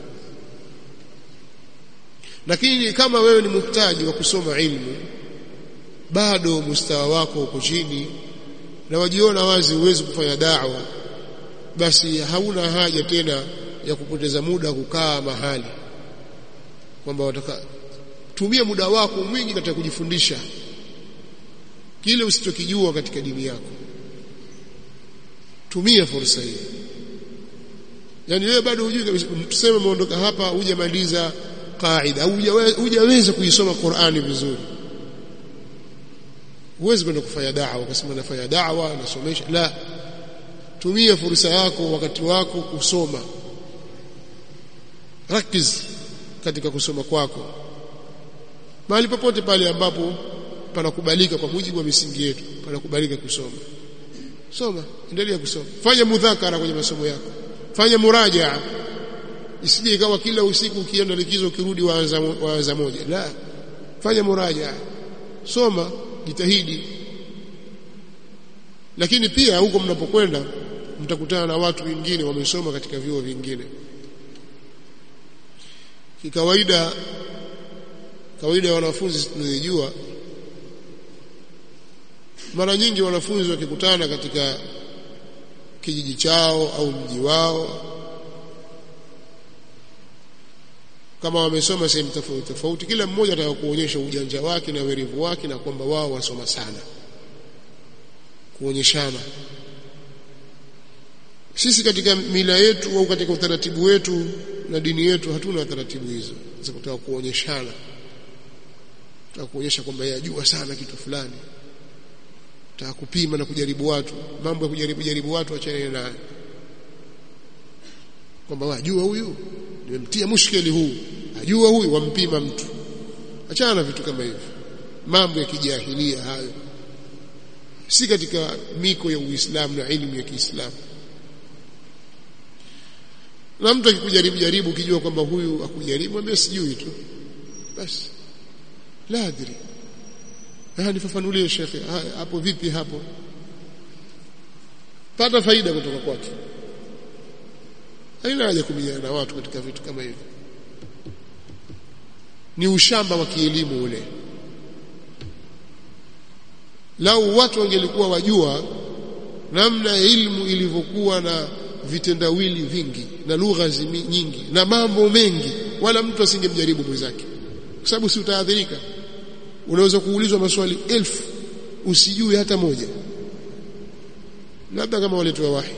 Lakini kama wewe ni muhtaji wa kusoma ilmu, bado mustawa wako uko chini na wajiona wazi uwezi kufanya da'wa, basi hauna haja tena ya kupoteza muda kukaa mahali kwamba wataka. Tumia muda wako mwingi katika kujifundisha kile usichokijua katika dini yako. Tumia fursa hii. Yaani wewe bado hujui, tuseme umeondoka hapa hujamaliza kaida, hujaweza kuisoma Qur'ani vizuri, huwezi kwenda kufanya da'wa ukasema nafanya da'wa nasomesha. La, tumia fursa yako, wakati wako kusoma. Rakiz katika kusoma kwako mahali popote pale ambapo panakubalika kwa mujibu wa misingi yetu, panakubalika kusoma. Soma, endelea kusoma. Fanya mudhakara kwenye masomo yako, fanya murajaa. Isije ikawa kila usiku ukienda likizo ukirudi waanza waanza moja. La, fanya murajaa, soma, jitahidi. Lakini pia huko mnapokwenda mtakutana na watu wengine wamesoma katika vyuo vingine. Kikawaida kawaida ya wanafunzi tunajua, mara nyingi wanafunzi wakikutana katika kijiji chao au mji wao, kama wamesoma sehemu tofauti tofauti, kila mmoja atakuonyesha ujanja wake na werevu wake na kwamba wao wasoma sana, kuonyeshana. Sisi katika mila yetu au katika utaratibu wetu na dini yetu hatuna taratibu hizo za kutaka kuonyeshana, kutaka kuonyesha kwamba yajua sana kitu fulani, kutaka kupima na kujaribu watu. Mambo ya kujaribu jaribu watu achane nayo, kwamba wajua huyu nimemtia mushkeli huu, ajua huyu, wampima mtu. Achana na vitu kama hivyo, mambo ya kijahilia hayo, si katika miko ya Uislamu na elimu ya Kiislamu. Na mtu akikujaribu jaribu ukijua kwamba huyu akujaribu, mwambie sijui tu basi, la adri, ah nifafanulie shekhi hapo vipi hapo, pata faida kutoka kwake. Haina haja kumenyana na watu katika vitu kama hivi, ni ushamba wa kielimu ule. Lau watu wangelikuwa wajua namna elimu ilivyokuwa na vitendawili vingi na lugha nyingi na mambo mengi, wala mtu asingemjaribu mwenzake, kwa sababu si utaadhirika. Unaweza kuulizwa maswali elfu usijui hata moja, labda kama waletwa wahi.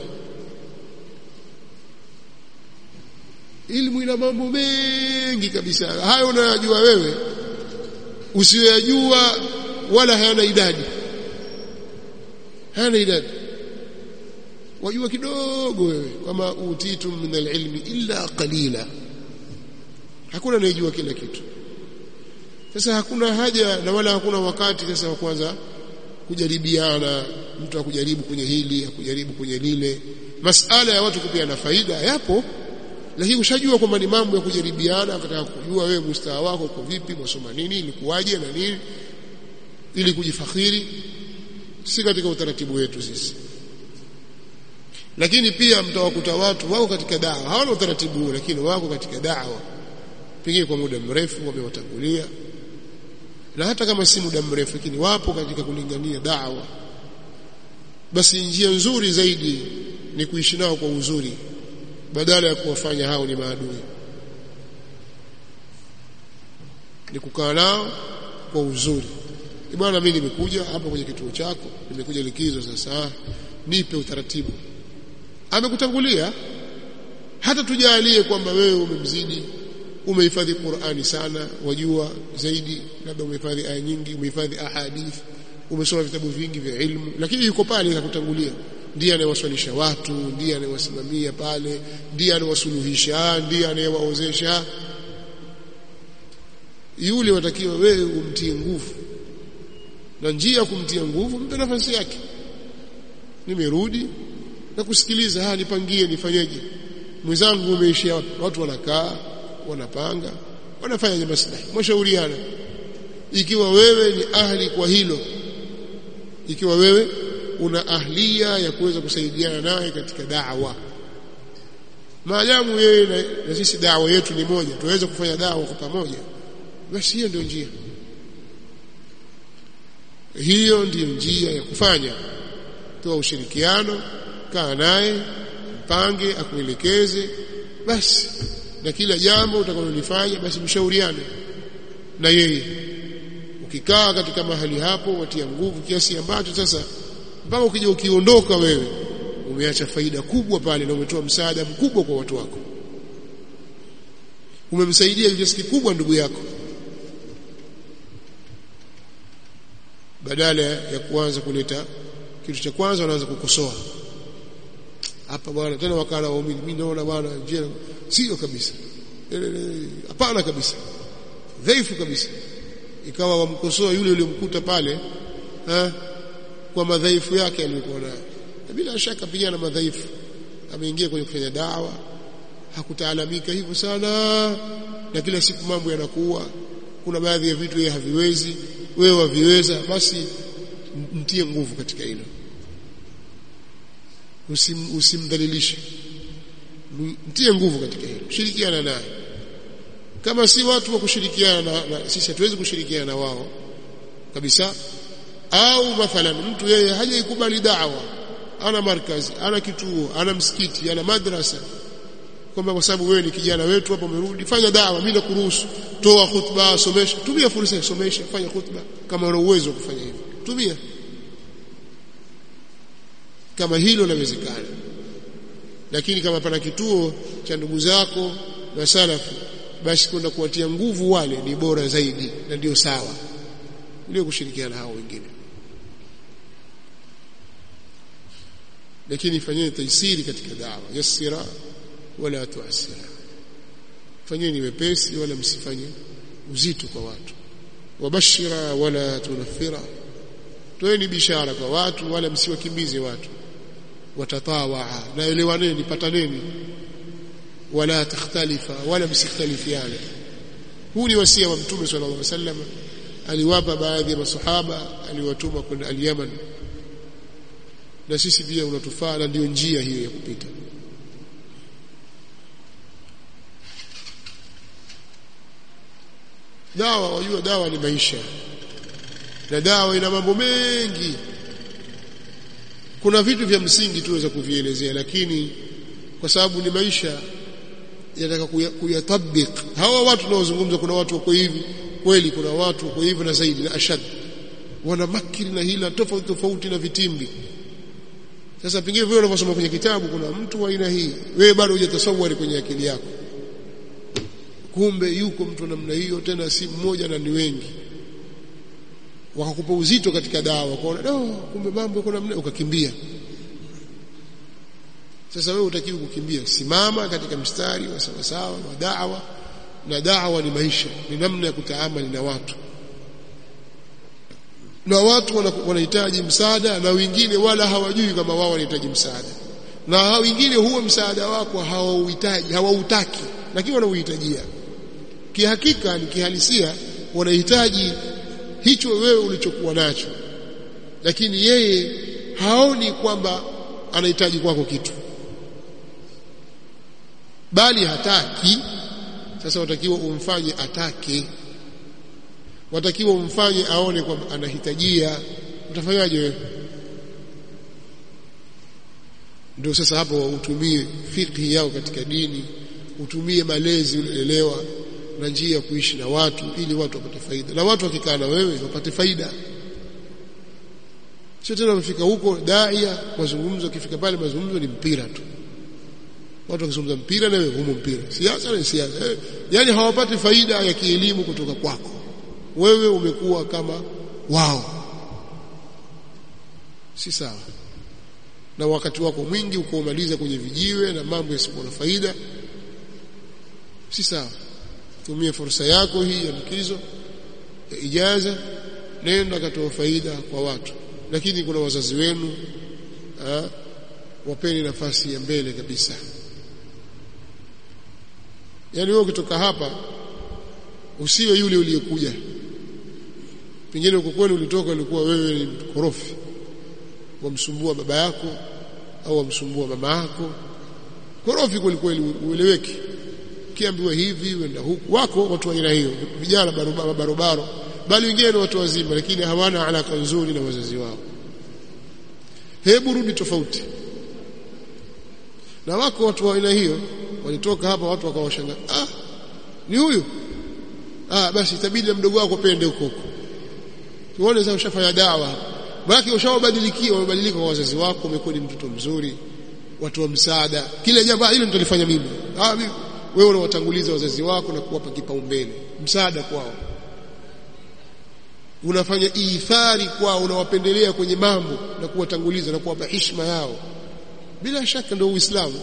Ilmu ina mambo mengi kabisa, hayo unayojua wewe usiyojua wala hayana idadi, hayana idadi. Wajua kidogo wewe, kama utitum min alilmi illa qalila, hakuna anayejua kila kitu. Sasa hakuna haja na wala hakuna wakati sasa wa kwanza kujaribiana, mtu akujaribu kwenye hili akujaribu kwenye lile. Masala ya watu kupeana faida yapo, lakini ushajua kwamba ni mambo ya kujaribiana, ukataka kujua wewe mustawa wako uko vipi, unasoma nini, ilikuwaje na nini, ili kujifakhiri, si katika utaratibu wetu sisi. Lakini pia mtawakuta watu wao katika da'wa hawana utaratibu huu, lakini wako katika da'wa pengine kwa muda mrefu wamewatangulia, na hata kama si muda mrefu lakini wapo katika kulingania da'wa. Basi njia nzuri zaidi ni kuishi nao kwa uzuri badala ya kuwafanya hao ni maadui, ni kukaa nao kwa uzuri. Bwana, mimi nimekuja hapa kwenye kituo chako, nimekuja likizo, sasa nipe utaratibu. Amekutangulia, hata tujalie kwamba wewe umemzidi, umehifadhi Qur'ani sana, wajua zaidi, labda umehifadhi aya nyingi, umehifadhi ahadith, umesoma vitabu vingi vya ilmu, lakini yuko pale akakutangulia, ndiye anayewaswalisha watu, ndiye anayewasimamia pale, ndiye anayewasuluhisha, ndiye anayewaozesha. Yule watakiwa wewe umtie nguvu, na njia ya kumtia nguvu mpe nafasi yake. Nimerudi na kusikiliza, ha nipangie nifanyeje, mwenzangu umeishia wapi? Watu wanakaa wanapanga, wanafanya maslahi, mshauriana. Ikiwa wewe ni ahli kwa hilo, ikiwa wewe una ahlia ya kuweza kusaidiana naye katika da'wa, maadamu yeye na, na sisi da'wa yetu ni moja, tuweza kufanya da'wa kwa pamoja, basi hiyo ndio njia, hiyo ndio njia ya kufanya. Toa ushirikiano, kaa naye, mpange, akuelekeze, basi na kila jambo utakalolifanya basi mshauriane na yeye. Ukikaa katika mahali hapo watia nguvu kiasi ambacho sasa mpaka ukija ukiondoka wewe umeacha faida kubwa pale, na umetoa msaada mkubwa kwa watu wako, umemsaidia kiasi kikubwa ndugu yako, badala ya kuanza kuleta kitu cha kwanza wanaanza kukosoa hapa bwana, tena wakala waumini, mimi naona bwana njia sio kabisa, hapana kabisa, dhaifu kabisa. Ikawa wamkosoa yule uliyomkuta pale ha, kwa madhaifu yake aliyokuwa nayo. Bila shaka pia na madhaifu, ameingia kwenye kufanya dawa, hakutaalamika hivyo sana, na kila siku mambo yanakuwa, kuna baadhi ya vitu yeye haviwezi, wewe waviweza, basi mtie nguvu katika hilo, usim usimdhalilishe, mtie nguvu katika hilo, shirikiana naye. Kama si watu wa kushirikiana na, na sisi hatuwezi kushirikiana na wao kabisa. Au mathalan mtu yeye hajaikubali da'wa, ana markazi, ana kituo, ana msikiti, ana madrasa, kwamba kwa sababu wewe ni kijana wetu hapa umerudi, fanya dawa, mimi nakuruhusu, toa khutba, somesha, tumia fursa ya somesha, fanya khutba kama una uwezo wa kufanya hivyo, tumia kama hilo linawezekana. Lakini kama pana kituo cha ndugu zako na salafu, basi kwenda kuwatia nguvu wale ni bora zaidi na ndio sawa, ndio kushirikiana hao wengine. Lakini fanyeni taisiri katika dawa, yassira wala tuasira, fanyeni wepesi wala msifanye uzito kwa watu. Wabashira wala tunafira, toeni bishara kwa watu wala msiwakimbize watu. Watatawaa, na elewaneni, pataneni, wala takhtalifa wala msikhtalifiane. Huu ni wasia wa Mtume sallallahu alaihi wasallam, aliwapa baadhi ya masahaba, aliwatuma kwenda al-Yaman, na sisi pia unatufaa, na ndio njia hiyo ya kupita. Dawa, wajua dawa ni maisha, na dawa ina mambo mengi. Kuna vitu vya msingi tuweza kuvielezea, lakini kwa sababu ni maisha yanataka kuyatabik. Hawa watu tunaozungumza, kuna watu wako hivi kweli, kuna watu wako hivi na zaidi na ashad, wana makiri na hila tofauti tofauti na vitimbi. Sasa pengine wewe unaposoma kwenye kitabu kuna mtu wa aina hii, wewe bado hujatasawari kwenye akili yako, kumbe yuko mtu namna hiyo, tena si mmoja na ni wengi. Wakakupa uzito katika dawa, ukaona no, kumbe mambo yako namna, ukakimbia. Sasa wewe utakiwa kukimbia, simama katika mstari wa sawa sawa wa da'wa, na da'wa ni maisha, ni namna ya kutaamali na watu, na watu wanahitaji msaada, na wengine wala hawajui kama wao wanahitaji msaada, na wengine huo msaada wako hawauhitaji, hawautaki, lakini wanauhitajia. Kihakika ni kihalisia wanahitaji hicho wewe ulichokuwa nacho, lakini yeye haoni kwamba anahitaji kwako kitu, bali hataki. Sasa watakiwa umfanye atake, watakiwa umfanye aone kwamba anahitajia. Utafanyaje wewe? Ndio sasa hapo utumie fikhi yao katika dini, utumie malezi ulielewa na njia ya kuishi na watu, ili watu wapate faida, na watu wakikaa na wewe wapate faida. Sio tena umefika huko daia mazungumzo, kifika pale mazungumzo ni mpira tu, watu wakizungumza mpira na wewe humo mpira, siasa na siasa, yani hawapati faida ya kielimu kutoka kwako. Wewe umekuwa kama wao, si sawa. Na wakati wako mwingi ukaumaliza kwenye vijiwe na mambo yasiyo na faida, si sawa. Tumia fursa yako hii ya likizo ya ijaza, nenda katoa faida kwa watu. Lakini kuna wazazi wenu, ha, wapeni nafasi ya mbele kabisa. Yaani wewe ukitoka hapa usiwe yule uliyekuja. Pengine uko kwenu ulitoka ulikuwa wewe ni mkorofi, wamsumbua baba yako au wamsumbua mama yako, korofi kweli kweli, ueleweki. Kiambiwa hivi wenda huku, wako watu wa aina hiyo, vijana barobaro barobaro, bali wengine watu wazima, lakini hawana alaka nzuri na wazazi wao. Hebu rudi tofauti. Na wako watu wa aina hiyo walitoka hapa, watu wakawashangaa, ah ni huyu, ah basi itabidi na mdogo wako pende huko huko, tuone sasa ushafanya dawa, maana ushawabadilikia, wamebadilika kwa wazazi wako, umekuwa ni mtoto mzuri, watu wa msaada, kile jambo hilo nitalifanya mimi. Ah mimi, wewe unawatanguliza wazazi wako na kuwapa kipaumbele, msaada kwao, unafanya ithari kwao, unawapendelea kwenye mambo na kuwatanguliza na kuwapa heshima yao. Bila shaka ndio Uislamu.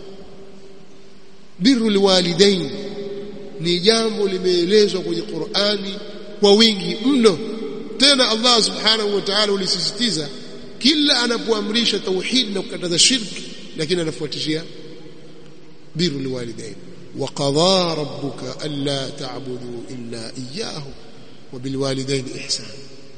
Birrul walidain ni jambo limeelezwa kwenye Qur'ani kwa wingi mno. Tena Allah subhanahu wa ta'ala ulisisitiza kila anapoamrisha tauhid na kukataza shirki, lakini anafuatishia birrul walidain. Wa qadha rabbuka alla ta'budu illa iyyahu wa bil walidain ihsan.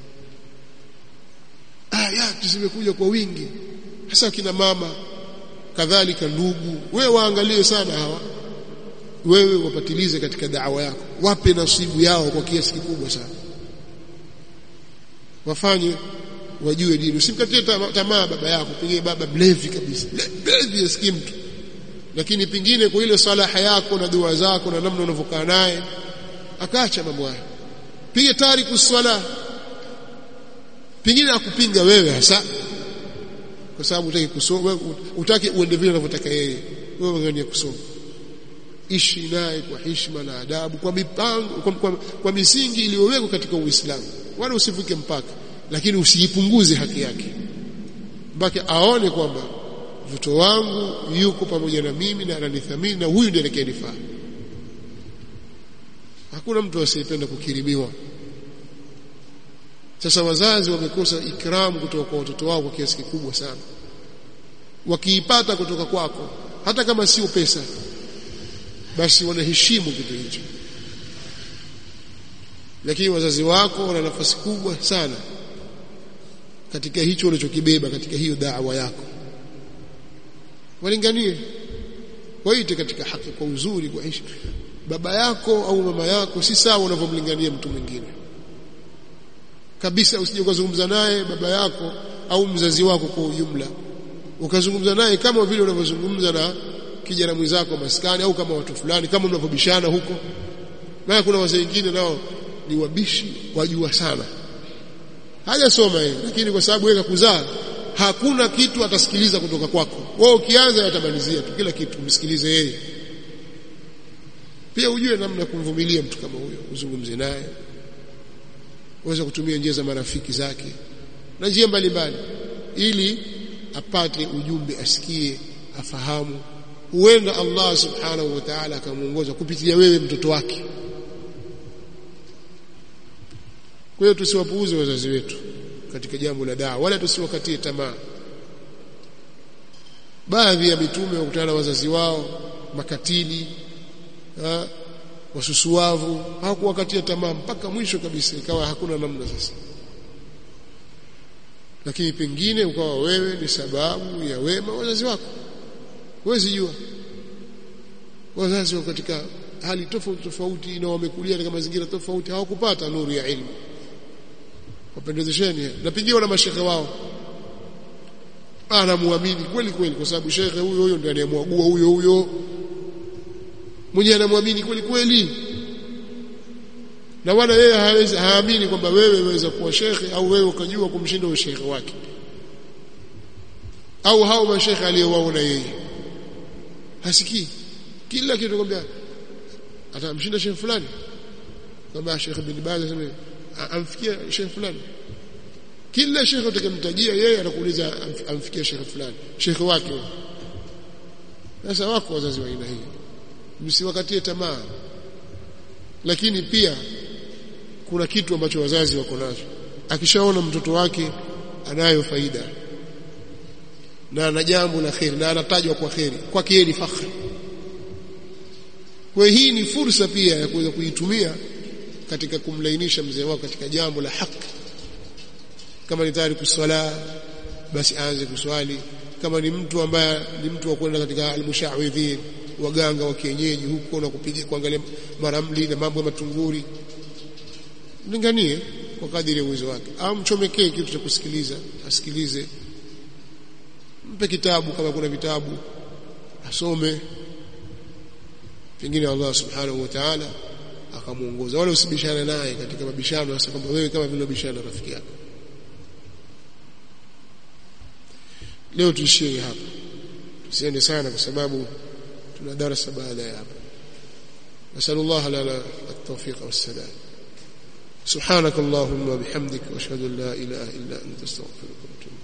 Ayat zimekuja kwa wingi, hasa kina mama kadhalika ndugu. Wewe waangalie sana hawa, wewe wapatilize katika da'wa yako, wape nasibu yao kwa kiasi kikubwa sana, wafanye wajue dini. Usimkatie tamaa baba yako, pengine baba mlevi kabisa, mlevi asikie mtu, lakini pengine kwa ile salaha yako na dua zako na namna unavyokaa naye akaacha mambo hayo. Pige tariku swala, pengine akupinga wewe hasa kwa sababu utaki kusoma, utaki uende vile unavyotaka yeye, wewe ngani kusoma. Ishi naye kwa heshima na adabu, kwa mipango, kwa, kwa, kwa misingi iliyowekwa katika Uislamu, wala usivuke mpaka, lakini usiipunguze haki yake, mpaka aone kwamba mtoto wangu yuko pamoja na mimi na ananithamini na huyu ndiye atakayenifaa. Hakuna mtu asiyependa kukirimiwa. Sasa wazazi wamekosa ikramu kutoka kwa watoto wao kwa kiasi kikubwa sana. Wakiipata kutoka kwako, hata kama sio pesa, basi wanaheshimu kitu hicho. Lakini wazazi wako wana nafasi kubwa sana katika hicho ulichokibeba, katika hiyo da'wa yako. Walinganie, waite katika haki, kwa uzuri, kwa heshima. Baba yako au mama yako si sawa unavyomlingania mtu mwingine kabisa. Usije kuzungumza naye baba yako au mzazi wako kwa ujumla, ukazungumza naye kama vile unavyozungumza na kijana mwenzako maskani, au kama watu fulani, kama mnavyobishana huko. Na kuna wazee wengine nao ni wabishi, wajua sana, hajasoma yeye, lakini kwa sababu yeye kuzaa, hakuna kitu atasikiliza kutoka kwako. Wewe ukianza atamalizia tu kila kitu, msikilize yeye. Pia ujue namna kumvumilia mtu kama huyo, uzungumze naye, uweze kutumia njia za marafiki zake na njia mbalimbali ili apate ujumbe, asikie, afahamu. Huenda Allah subhanahu wa ta'ala akamuongoza kupitia wewe mtoto wake. Kwa hiyo tusiwapuuze wazazi wetu katika jambo la dawa, wala tusiwakatie tamaa. Baadhi ya mitume wakutana na wazazi wao makatili, ha, wasusuavu, hawakuwakatia tamaa mpaka mwisho kabisa, ikawa hakuna namna sasa. Lakini pengine ukawa wewe ni sababu ya wema wazazi wako, huwezi jua. Wazazi wako katika hali tofauti tofauti na wamekulia katika mazingira tofauti, hawakupata nuru ya ilmu. Wapendezesheni na pengine wana mashekhe wao, anamuamini kweli kweli, kwa sababu shekhe huyo huyo ndiye anayemwagua huyo huyo, mwenye anamwamini kweli kweli, na wala yeye hawezi haamini kwamba wewe waweza kuwa shekhe au wewe ukajua kumshinda shekhe wake au hao mashekhe aliyowaona yeye. Hasikii kila kitu, kwambia atamshinda shekhe fulani, kama Sheikh bin Baz anasema amfikia shekhe fulani. Kila shekhe utakayemtajia yeye anakuuliza amfikia shekhe fulani, shekhe wake. Sasa wako wazazi wa aina hii, msiwakatie tamaa. Lakini pia kuna kitu ambacho wazazi wako nacho, akishaona mtoto wake anayo faida na ana jambo la khair na anatajwa kwa khair, kwake yeye ni fakhri. Kwa hii ni fursa pia ya kuweza kuitumia katika kumlainisha mzee wako katika jambo la haki. Kama ni tayari kuswala, basi aanze kuswali. Kama ni mtu ambaye ni mtu wa kwenda katika almushawidhin, waganga wa kienyeji huko na kupiga kuangalia maramli na mambo ya matunguri, linganie kwa kadiri ya uwezo wake, au mchomekee kitu cha kusikiliza, asikilize. Mpe kitabu kama kuna vitabu, asome. Pengine Allah subhanahu wa ta'ala akamuongoza, wala usibishane naye katika mabishano, hasa kwamba wewe kama vile unabishana rafiki yako. Leo tuishie hapa, tusiende sana kwa sababu tuna darasa baada ya hapa. Nasallallahu lana at-tawfiq was-sadad. Subhanakallahumma bihamdika wa ashhadu an la ilaha illa anta astaghfiruka wa atubu